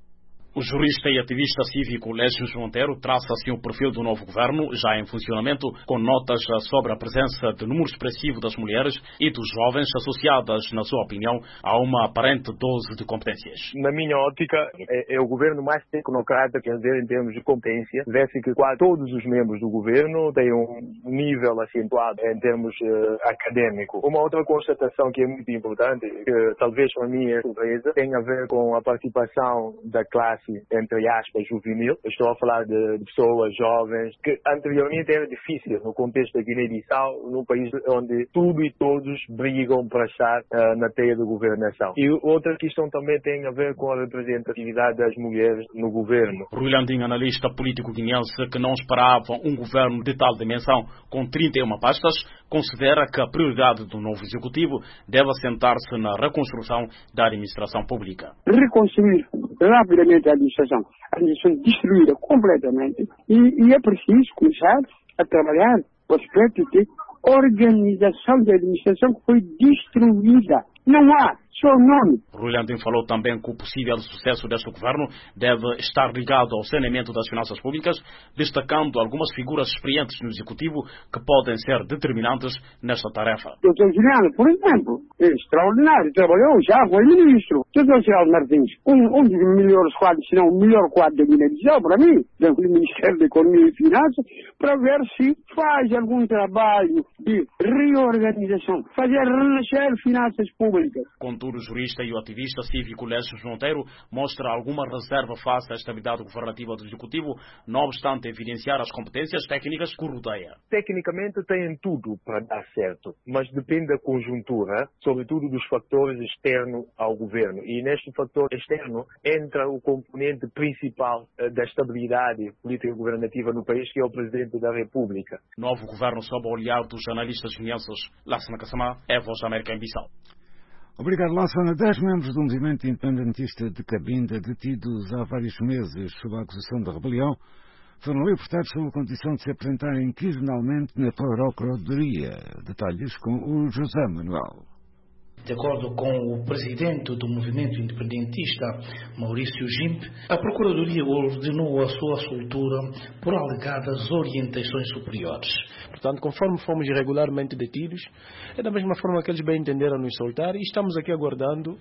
S8: O jurista e ativista cívico Lésio Monteiro traça assim o perfil do novo governo, já em funcionamento, com notas sobre a presença de número expressivo das mulheres e dos jovens associadas, na sua opinião, a uma aparente dose de competências.
S9: Na minha ótica, é, é o governo mais tecnocrata que haver em termos de competência. Vê-se que quase todos os membros do governo têm um nível acentuado em termos uh, acadêmico. Uma outra constatação que é muito importante, que talvez para mim é surpresa, tem a ver com a participação da classe, entre aspas, juvenil. Estou a falar de, de pessoas jovens, que anteriormente era difícil no contexto da Guiné-Bissau, num país onde tudo e todos brigam para estar uh, na teia de governação. E outra questão também tem a ver com a representatividade das mulheres no governo.
S8: Rui Landim, analista político guineense que não esperava um governo de tal dimensão com trinta e uma pastas, considera que a prioridade do novo executivo deve assentar-se na reconstrução da administração pública.
S24: Reconstruir rapidamente a administração. A administração destruída completamente e, e é preciso começar a trabalhar o aspecto de organização da administração que foi destruída. Não há seu nome.
S8: Rui Landim falou também que o possível sucesso deste governo deve estar ligado ao saneamento das finanças públicas, destacando algumas figuras experientes no executivo que podem ser determinantes nesta tarefa.
S24: doutor Juliano, por exemplo, é extraordinário, trabalhou, já foi ministro. doutor Geraldo Martins, um, um dos melhores quadros, se não o melhor quadro da Guiné-Bissau, para mim, do Ministério da Economia e Finanças, para ver se faz algum trabalho de reorganização, fazer renascer finanças públicas.
S8: Contudo, o jurista e o ativista cívico Lésio Monteiro mostra alguma reserva face à estabilidade governativa do Executivo, não obstante evidenciar as competências técnicas que o rodeia.
S9: Tecnicamente têm tudo para dar certo, mas depende da conjuntura, sobretudo dos fatores externos ao governo. E neste fator externo entra o componente principal da estabilidade política governativa no país, que é o Presidente da República.
S8: Novo governo sob o olhar dos analistas guineenses. Lassana Kassamá, é a Voz da América em Bissau.
S13: Obrigado, Lassana. Dez membros do movimento independentista de Cabinda, detidos há vários meses sob a acusação de rebelião, foram libertados sob a condição de se apresentarem quinzenalmente na Procuradoria. Detalhes com o José Manuel.
S15: De acordo com o presidente do movimento independentista, Maurício Jimp, a Procuradoria ordenou a sua soltura por alegadas orientações superiores.
S16: Portanto, conforme fomos irregularmente detidos, é da mesma forma que eles bem entenderam nos soltar e estamos aqui aguardando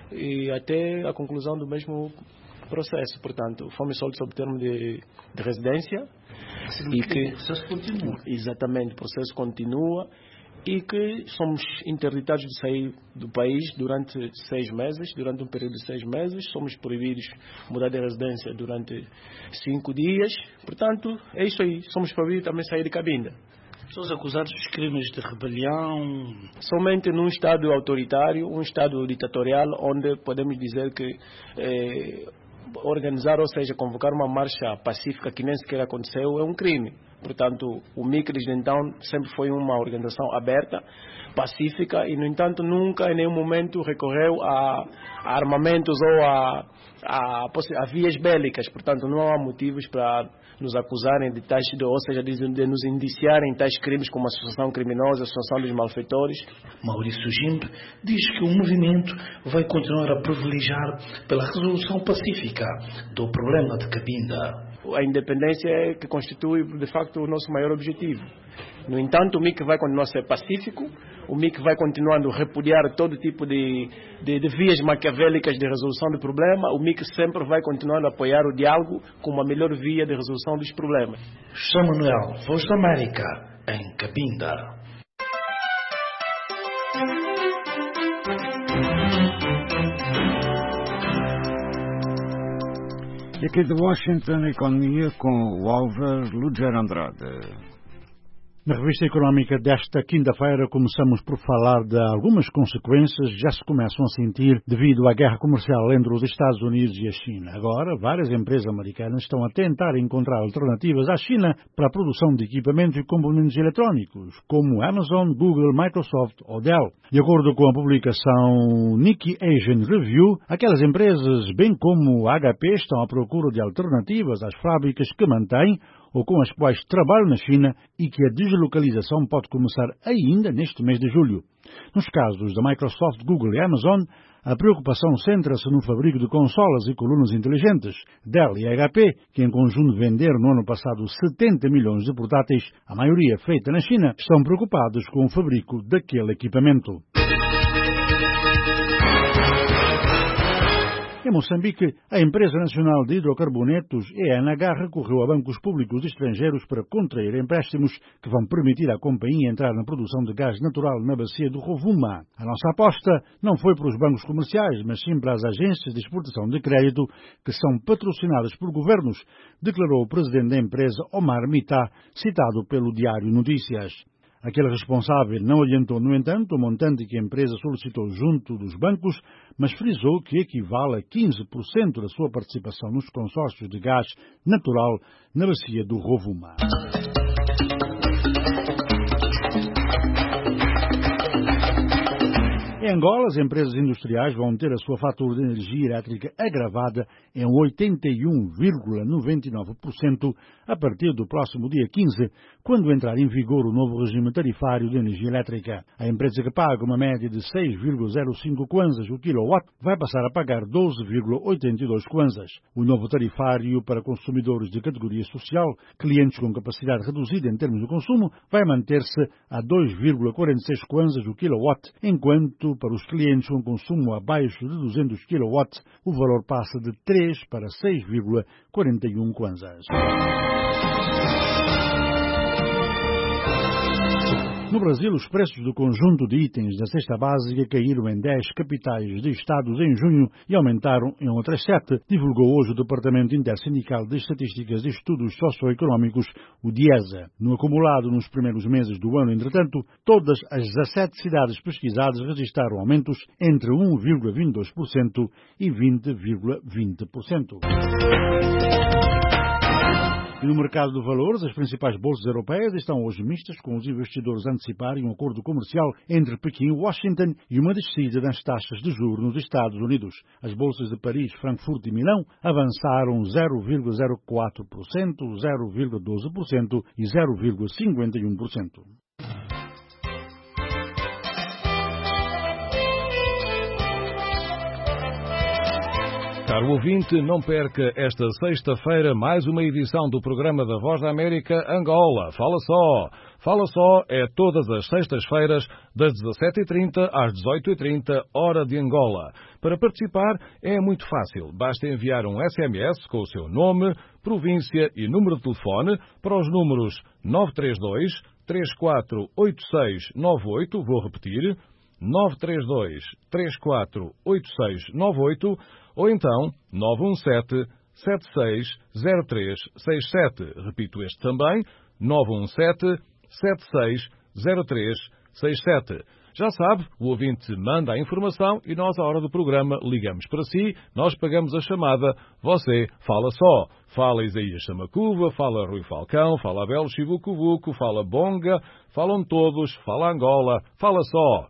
S16: e até a conclusão do mesmo processo. Portanto, fomos soltos sob termo de, de residência.
S15: E que o processo continua.
S16: Exatamente, o processo continua. E que somos interditados de sair do país durante seis meses, durante um período de seis meses, somos proibidos de mudar de residência durante cinco dias, portanto, é isso aí, somos proibidos também de sair de Cabinda.
S15: Pessoas acusadas de crimes de rebelião.
S16: Somente num Estado autoritário, um Estado ditatorial, onde podemos dizer que eh, organizar, ou seja, convocar uma marcha pacífica que nem sequer aconteceu, é um crime. Portanto, o M I C desde então sempre foi uma organização aberta, pacífica e, no entanto, nunca em nenhum momento recorreu a, a armamentos ou a, a, a vias bélicas. Portanto, não há motivos para nos acusarem de tais, ou seja, de, de nos indiciarem tais crimes como associação criminosa, associação dos malfeitores.
S15: Maurício Jimp diz que o movimento vai continuar a privilegiar pela resolução pacífica do problema de Cabinda.
S16: A independência é que constitui, de facto, o nosso maior objetivo. No entanto, o M I C vai continuar a ser pacífico, o M I C vai continuando a repudiar todo tipo de, de, de vias maquiavélicas de resolução do problema, o M I C sempre vai continuando a apoiar o diálogo como a melhor via de resolução dos problemas.
S15: José Manuel, Voz da América, em Cabinda.
S13: E aqui de Washington, a economia com o Álvaro Ludger Andrade.
S11: Na revista económica desta quinta-feira começamos por falar de algumas consequências que já se começam a sentir devido à guerra comercial entre os Estados Unidos e a China. Agora, várias empresas americanas estão a tentar encontrar alternativas à China para a produção de equipamentos e componentes eletrónicos, como Amazon, Google, Microsoft ou Dell. De acordo com a publicação Nikkei Asian Review, aquelas empresas, bem como a H P, estão à procura de alternativas às fábricas que mantêm ou com as quais trabalham na China e que a deslocalização pode começar ainda neste mês de julho. Nos casos da Microsoft, Google e Amazon, a preocupação centra-se no fabrico de consolas e colunas inteligentes. Dell e H P, que em conjunto venderam no ano passado setenta milhões de portáteis, a maioria feita na China, estão preocupados com o fabrico daquele equipamento. Em Moçambique, a Empresa Nacional de Hidrocarbonetos, E N H, recorreu a bancos públicos estrangeiros para contrair empréstimos que vão permitir à companhia entrar na produção de gás natural na bacia do Rovuma. A nossa aposta não foi para os bancos comerciais, mas sim para as agências de exportação de crédito que são patrocinadas por governos, declarou o presidente da empresa, Omar Mitá, citado pelo Diário Notícias. Aquele responsável não adiantou, no entanto, o montante que a empresa solicitou junto dos bancos, mas frisou que equivale a quinze por cento da sua participação nos consórcios de gás natural na bacia do Rovuma. Em Angola, as empresas industriais vão ter a sua fatura de energia elétrica agravada em oitenta e um vírgula noventa e nove por cento a partir do próximo dia quinze, quando entrar em vigor o novo regime tarifário de energia elétrica. A empresa que paga uma média de seis vírgula zero cinco kwanzas o quilowatt vai passar a pagar doze vírgula oitenta e dois kwanzas. O novo tarifário para consumidores de categoria social, clientes com capacidade reduzida em termos de consumo, vai manter-se a dois vírgula quarenta e seis kwanzas o quilowatt, enquanto para os clientes com consumo abaixo de duzentos quilowatts, o valor passa de três para seis vírgula quarenta e um kwanzas. No Brasil, os preços do conjunto de itens da cesta básica caíram em dez capitais de estados em junho e aumentaram em outras sete, divulgou hoje o Departamento Intersindical de Estatísticas e Estudos Socioeconómicos, o DIESA. No acumulado nos primeiros meses do ano, entretanto, todas as dezassete cidades pesquisadas registraram aumentos entre um vírgula vinte e dois por cento e vinte vírgula vinte por cento. E no mercado de valores, as principais bolsas europeias estão hoje mistas, com os investidores a anteciparem um acordo comercial entre Pequim e Washington e uma descida das taxas de juros nos Estados Unidos. As bolsas de Paris, Frankfurt e Milão avançaram zero vírgula zero quatro por cento, zero vírgula doze por cento e zero vírgula cinquenta e um por cento.
S7: Caro ouvinte, não perca esta sexta-feira mais uma edição do programa da Voz da América Angola. Fala só! Fala só é todas as sextas-feiras, das dezassete e trinta às dezoito e trinta, hora de Angola. Para participar é muito fácil. Basta enviar um S M S com o seu nome, província e número de telefone para os números nove três dois, três quatro oito seis nove oito, vou repetir, nove três dois, três quatro oito seis nove oito, ou então nove um sete, sete seis zero três seis sete. Repito este também, nove um sete, sete seis zero três seis sete. Já sabe, o ouvinte manda a informação e nós, à hora do programa, ligamos para si, nós pagamos a chamada, você fala só. Fala Isaías Samacuva, fala Rui Falcão, fala Abel Chibucubuco, fala Bonga, falam todos, fala Angola, fala só.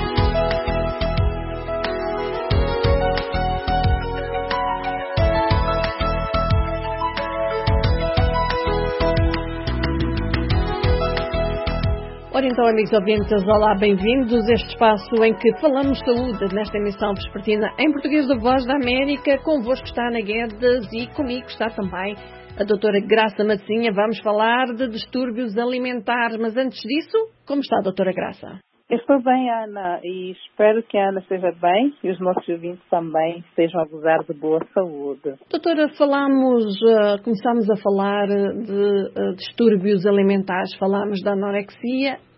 S17: Ora então, amigos ouvintes, olá, bem-vindos a este espaço em que falamos saúde, nesta emissão vespertina em português da Voz da América. Convosco está Ana Guedes e comigo está também a doutora Graça Massinha. Vamos falar de distúrbios alimentares, mas antes disso, como está a doutora Graça?
S18: Eu estou bem, Ana, e espero que a Ana esteja bem e os nossos ouvintes também estejam a gozar de boa saúde.
S17: Doutora, falamos, começámos a falar de distúrbios alimentares, falámos da anorexia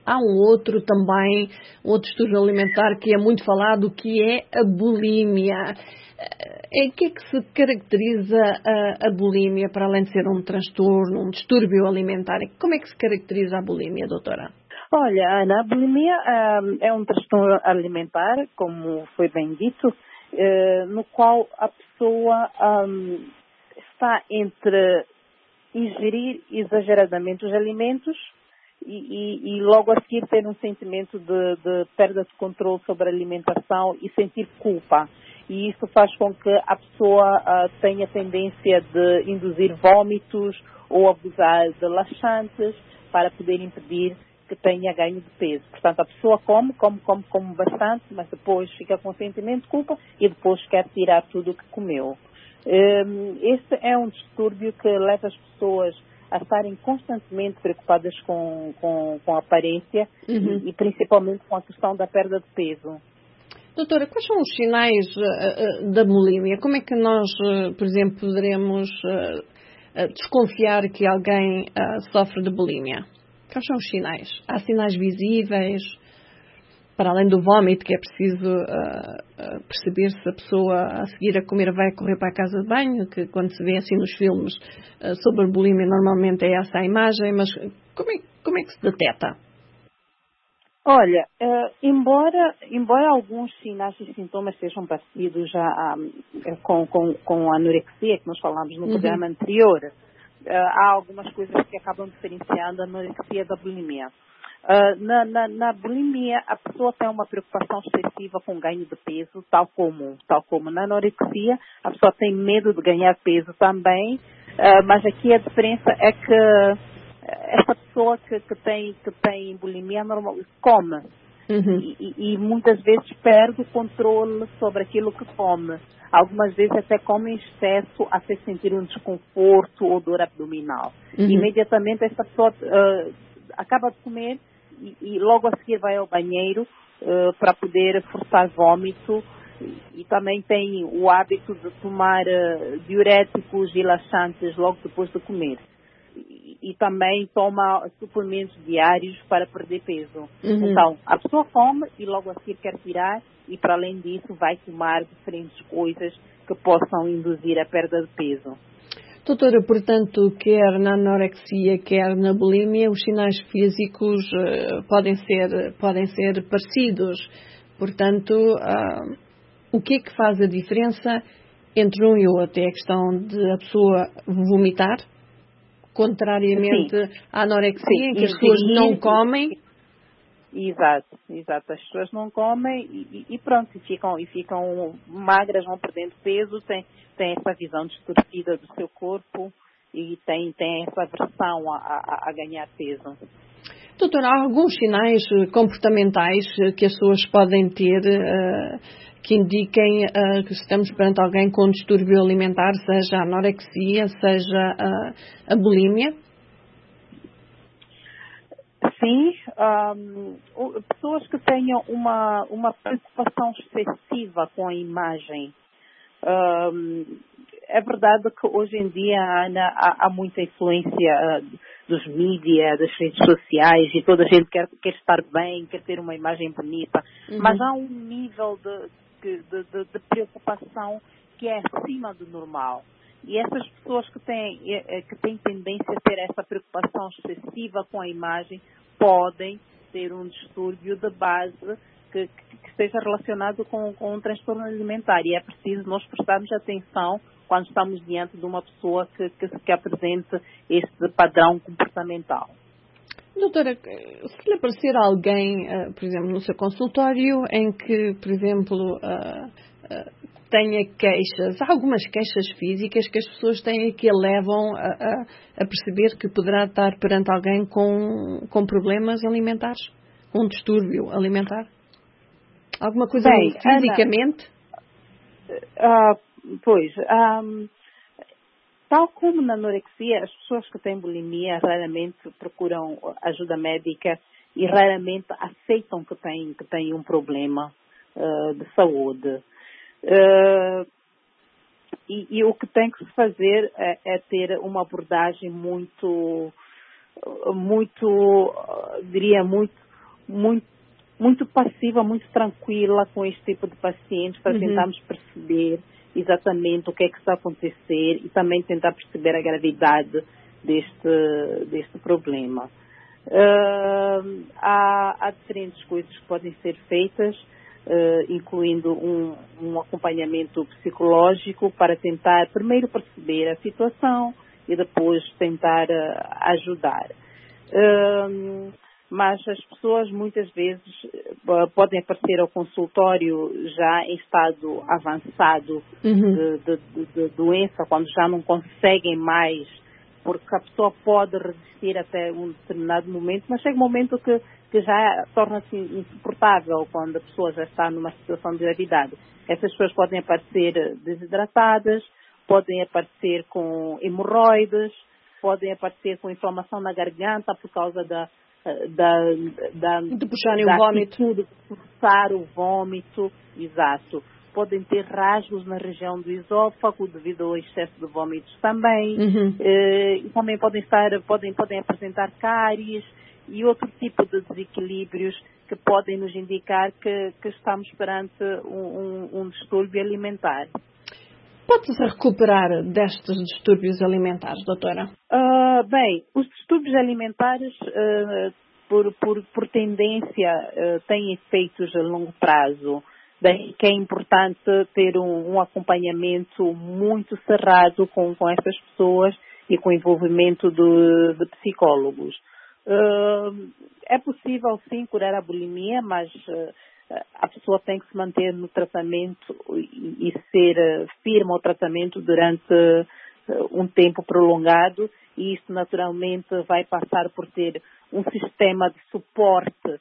S17: há um outro também, um outro distúrbio alimentar que é muito falado, que é a bulimia. Em que é que se caracteriza a, a bulimia, para além de ser um transtorno, um distúrbio alimentar? Como é que se caracteriza a bulimia, doutora?
S18: Olha, Ana, a bulimia um, é um transtorno alimentar, como foi bem dito, uh, no qual a pessoa um, está entre ingerir exageradamente os alimentos e, e, e logo a seguir ter um sentimento de, de perda de controle sobre a alimentação e sentir culpa. E isso faz com que a pessoa uh, tenha tendência de induzir vômitos ou abusar de laxantes para poder impedir que tenha ganho de peso. Portanto, a pessoa come, come, come, come bastante, mas depois fica com sentimento de culpa e depois quer tirar tudo o que comeu. Um, este é um distúrbio que leva as pessoas a estarem constantemente preocupadas com, com, com a aparência uhum. e, e principalmente com a questão da perda de peso.
S17: Doutora, quais são os sinais uh, uh, da bulimia? Como é que nós, uh, por exemplo, poderemos uh, uh, desconfiar que alguém uh, sofre de bulimia? Quais são os sinais? Há sinais visíveis, para além do vómito, que é preciso uh, uh, perceber se a pessoa a seguir a comer vai correr para a casa de banho, que quando se vê assim nos filmes uh, sobre bulimia normalmente é essa a imagem, mas como é, como é que se detecta?
S18: Olha, uh, embora, embora alguns sinais e sintomas sejam parecidos já uh, com, com, com a anorexia, que nós falámos no uhum. programa anterior, uh, há algumas coisas que acabam diferenciando a anorexia da bulimia. Uh, na, na, na bulimia, a pessoa tem uma preocupação excessiva com ganho de peso, tal como, tal como na anorexia, a pessoa tem medo de ganhar peso também, uh, mas aqui a diferença é que essa pessoa que, que, tem, que tem bulimia normal come uhum. e, e muitas vezes perde o controle sobre aquilo que come. Algumas vezes até come em excesso até sentir um desconforto ou dor abdominal. Uhum. Imediatamente essa pessoa uh, acaba de comer e, e logo a seguir vai ao banheiro uh, para poder forçar vômito e, e também tem o hábito de tomar uh, diuréticos e laxantes logo depois de comer. E também toma suplementos diários para perder peso. Uhum. Então, a pessoa come e logo a seguir quer tirar e, para além disso, vai tomar diferentes coisas que possam induzir a perda de peso.
S17: Doutora, portanto, quer na anorexia, quer na bulimia, os sinais físicos uh, podem ser, podem ser parecidos. Portanto, uh, o que é que faz a diferença entre um e o outro? É a questão de a pessoa vomitar? Contrariamente Sim. à anorexia, Sim. em que as pessoas não comem.
S18: Exato, exato. As pessoas não comem e, e pronto, e ficam, e ficam magras, vão perdendo peso, tem, tem essa visão distorcida do seu corpo e tem, tem essa aversão a, a, a ganhar peso.
S17: Doutora, há alguns sinais comportamentais que as pessoas podem ter uh, que indiquem uh, que estamos perante alguém com distúrbio alimentar, seja a anorexia, seja uh, a bulimia?
S18: Sim, um, pessoas que tenham uma, uma preocupação excessiva com a imagem. Um, é verdade que hoje em dia, Ana, há, há muita influência uh, dos mídias, das redes sociais e toda a gente quer, quer estar bem, quer ter uma imagem bonita, uhum. mas há um nível de, de, de, de preocupação que é acima do normal. E essas pessoas que têm, que têm tendência a ter essa preocupação excessiva com a imagem podem ter um distúrbio de base que, que esteja relacionado com, com um transtorno alimentar. E é preciso nós prestarmos atenção quando estamos diante de uma pessoa que, que, que apresente esse padrão comportamental.
S17: Doutora, se lhe aparecer alguém, uh, por exemplo, no seu consultório, em que, por exemplo, uh, uh, tenha queixas, há algumas queixas físicas que as pessoas têm que a levam a, a, a perceber que poderá estar perante alguém com, com problemas alimentares, com um distúrbio alimentar? Alguma coisa Bem, fisicamente?
S18: Ana, uh, pois, um, tal como na anorexia, as pessoas que têm bulimia raramente procuram ajuda médica e raramente aceitam que têm, que têm um problema uh, de saúde. Uh, e, e o que tem que se fazer é, é ter uma abordagem muito, muito, diria, muito muito, muito passiva, muito tranquila com este tipo de pacientes para uhum. tentarmos perceber exatamente o que é que está a acontecer e também tentar perceber a gravidade deste, deste problema. Uh, há, há diferentes coisas que podem ser feitas, uh, incluindo um, um acompanhamento psicológico para tentar primeiro perceber a situação e depois tentar uh, ajudar. Uh, mas as pessoas muitas vezes uh, podem aparecer ao consultório já em estado avançado uhum. de, de, de, de doença, quando já não conseguem mais, porque a pessoa pode resistir até um determinado momento, mas chega um momento que, que já torna-se insuportável quando a pessoa já está numa situação de gravidade. Essas pessoas podem aparecer desidratadas, podem aparecer com hemorroides, podem aparecer com inflamação na garganta por causa da da, da,
S17: de puxarem
S18: da
S17: o vômito,
S18: de forçar o vômito, exato. Podem ter rasgos na região do esôfago devido ao excesso de vômitos também. Uhum. Eh, e também podem estar, podem, podem apresentar cáries e outro tipo de desequilíbrios que podem nos indicar que, que estamos perante um, um, um distúrbio alimentar.
S17: Pode-se recuperar destes distúrbios alimentares, doutora?
S18: Uh, bem, os distúrbios alimentares, uh, por, por, por tendência, uh, têm efeitos a longo prazo. Daí que é importante ter um, um acompanhamento muito cerrado com, com essas pessoas e com o envolvimento de, de psicólogos. Uh, é possível, sim, curar a bulimia, mas uh, a pessoa tem que se manter no tratamento e, e ser uh, firme ao tratamento durante uh, um tempo prolongado, e isso naturalmente vai passar por ter um sistema de suporte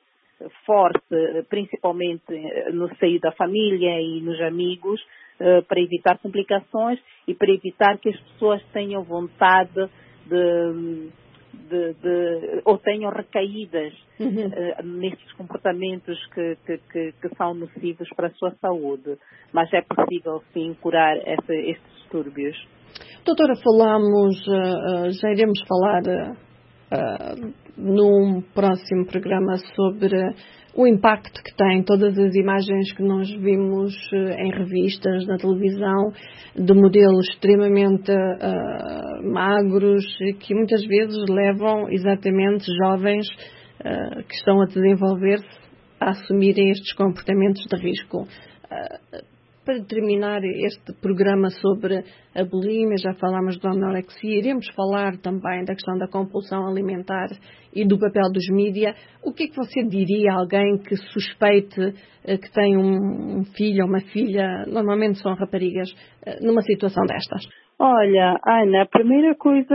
S18: forte, principalmente no seio da família e nos amigos, para evitar complicações e para evitar que as pessoas tenham vontade de, de, de ou tenham recaídas uhum. uh, nestes comportamentos que, que, que, que são nocivos para a sua saúde. Mas é possível, sim, curar essa, estes distúrbios.
S17: Doutora, falamos, uh, já iremos falar uh, num próximo programa sobre o impacto que tem todas as imagens que nós vimos em revistas, na televisão, de modelos extremamente uh, magros, que muitas vezes levam exatamente jovens uh, que estão a desenvolver-se a assumirem estes comportamentos de risco. Uh, Para terminar este programa sobre a bulimia, já falámos da anorexia, iremos falar também da questão da compulsão alimentar e do papel dos mídia. O que é que você diria a alguém que suspeite que tem um filho ou uma filha, normalmente são raparigas, numa situação destas?
S18: Olha, Ana, a primeira coisa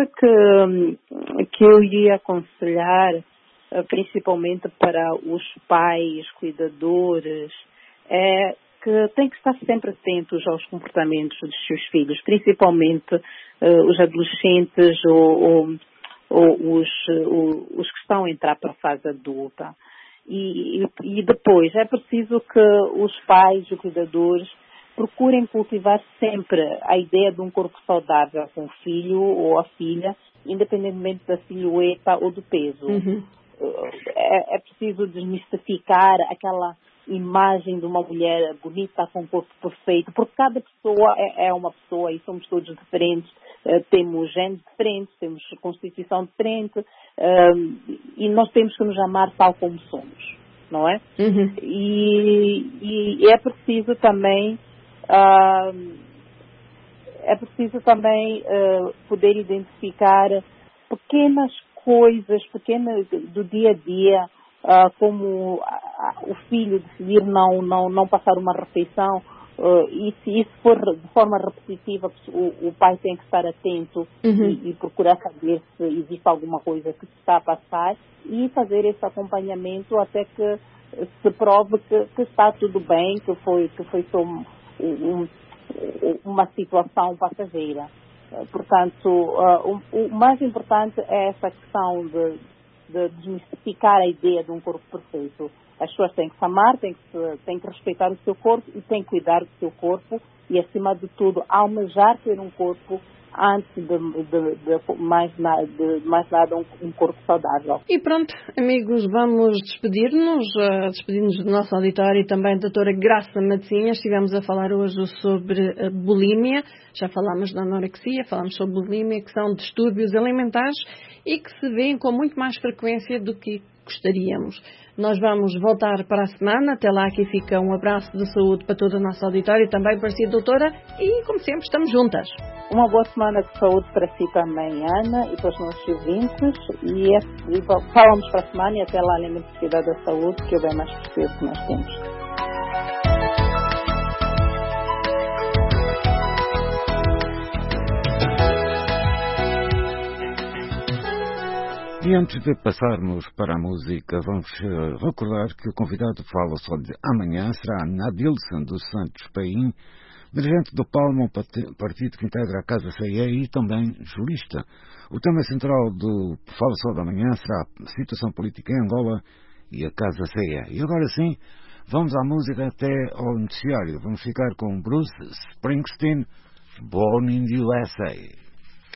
S18: que, que eu iria aconselhar, principalmente para os pais, cuidadores, é que tem que estar sempre atentos aos comportamentos dos seus filhos, principalmente uh, os adolescentes ou, ou, ou os, uh, os que estão a entrar para a fase adulta. E, e, e depois é preciso que os pais e os cuidadores procurem cultivar sempre a ideia de um corpo saudável com o filho ou a filha, independentemente da silhueta ou do peso. Uhum. É, é preciso desmistificar aquela imagem de uma mulher bonita com um corpo perfeito, porque cada pessoa é, é uma pessoa e somos todos diferentes, uh, temos género diferente, temos constituição diferente, uh, e nós temos que nos amar tal como somos, não é? Uhum. E, e é preciso também uh, é preciso também uh, poder identificar pequenas coisas, pequenas do dia a dia, Uh, como uh, o filho decidir não, não, não passar uma refeição, uh, e se isso for de forma repetitiva, o, o pai tem que estar atento uhum. e, e procurar saber se existe alguma coisa que se está a passar e fazer esse acompanhamento até que se prove que, que está tudo bem, que foi, que foi só um, um, uma situação passageira. Uh, portanto, uh, o, o mais importante é essa questão de de desmistificar a ideia de um corpo perfeito. As pessoas têm que se amar, têm que, se, têm que respeitar o seu corpo e têm que cuidar do seu corpo e, acima de tudo, almejar ter um corpo antes de, de, de, mais, na, de mais nada um, um corpo saudável.
S17: E pronto, amigos, vamos despedir-nos, uh, despedir-nos do nosso auditório e também da doutora Graça Matosinhas. Estivemos a falar hoje sobre a bulímia, já falámos da anorexia, falámos sobre bulimia, que são distúrbios alimentares e que se vêem com muito mais frequência do que gostaríamos. Nós vamos voltar para a semana. Até lá, aqui fica um abraço de saúde para todo o nosso auditório, também para si, doutora, e como sempre, estamos juntas.
S18: Uma boa semana de saúde para si também, Ana, e para os nossos ouvintes. E, é, e falamos para a semana e até lá, lembre-se de cuidar da saúde, que é o bem mais precioso que nós temos.
S13: E antes de passarmos para a música, vamos recordar que o convidado fala só de amanhã será Nadilson dos Santos Paim, dirigente do Palma, um partido que integra a Casa C E E e também jurista. O tema central do Fala Só de Amanhã será a situação política em Angola e a Casa C E E. E agora sim, vamos à música até ao noticiário. Vamos ficar com Bruce Springsteen, Born in the U S A.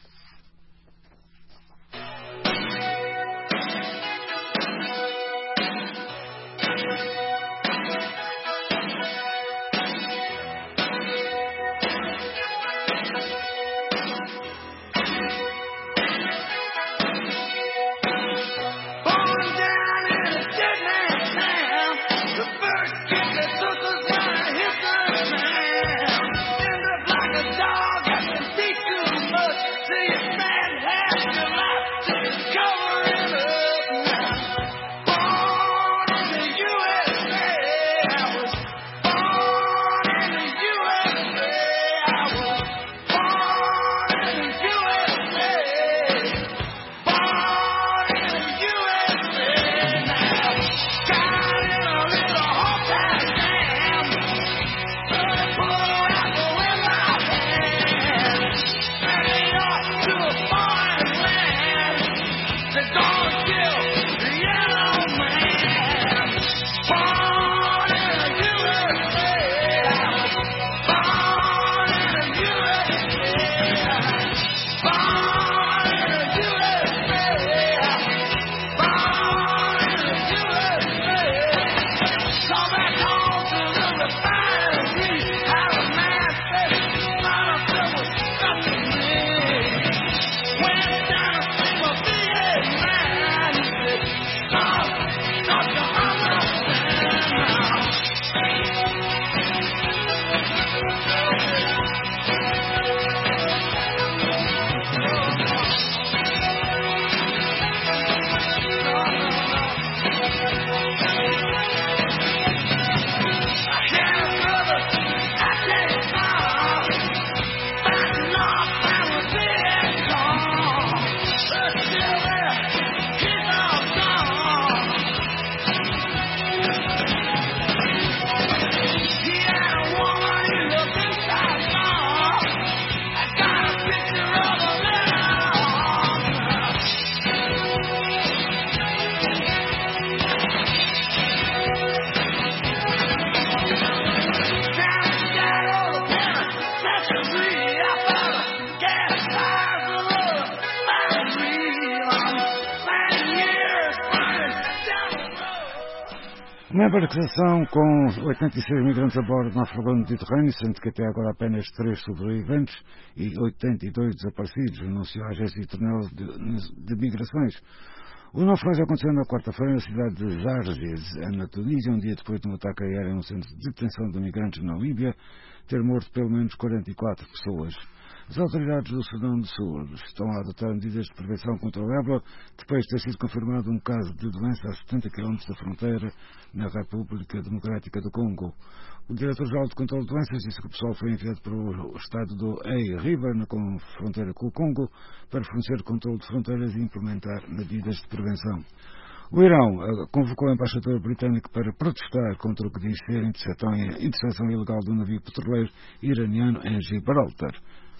S13: Uma embarcação com oitenta e seis migrantes a bordo naufragou no Mediterrâneo, sendo que até agora apenas três sobreviventes e oitenta e dois desaparecidos, anunciou a Agência Internacional de, de Migrações. O naufrágio aconteceu na quarta-feira na cidade de Zarges, na Tunísia, um dia depois de um ataque aéreo a um centro de detenção de migrantes na Líbia, ter morto pelo menos quarenta e quatro pessoas. As autoridades do Sudão do Sul estão a adotar medidas de prevenção contra o ébola, depois de ter sido confirmado um caso de doença a setenta quilómetros da fronteira na República Democrática do Congo. O diretor-geral de controle de doenças disse que o pessoal foi enviado para o estado do Ei River, na fronteira com o Congo, para fornecer controle de fronteiras e implementar medidas de prevenção. O Irão uh, convocou o embaixador britânico para protestar contra o que diz ser a interseção ilegal do navio petroleiro iraniano em Gibraltar.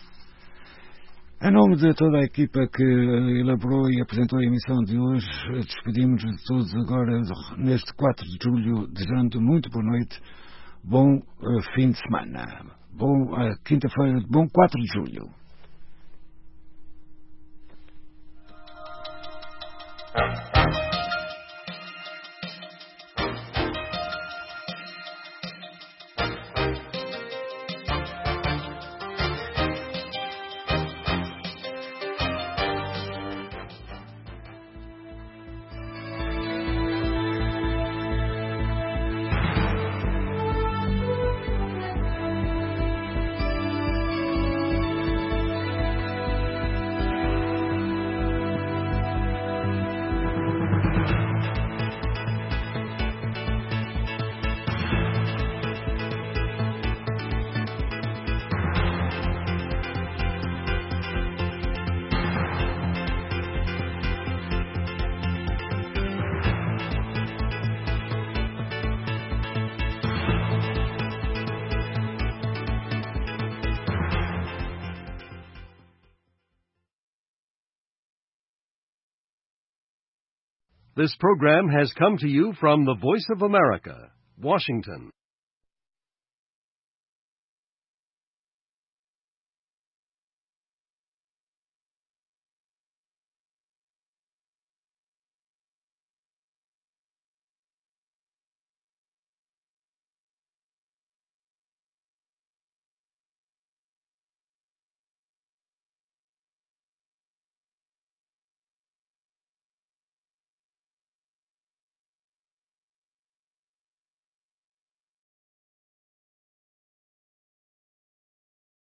S13: Em nome de toda a equipa que elaborou e apresentou a emissão de hoje, despedimos-nos de todos agora neste quatro de julho, desejando muito boa noite, bom uh, fim de semana, bom uh, quinta-feira, bom quatro de julho.
S4: This program has come to you from the Voice of America, Washington.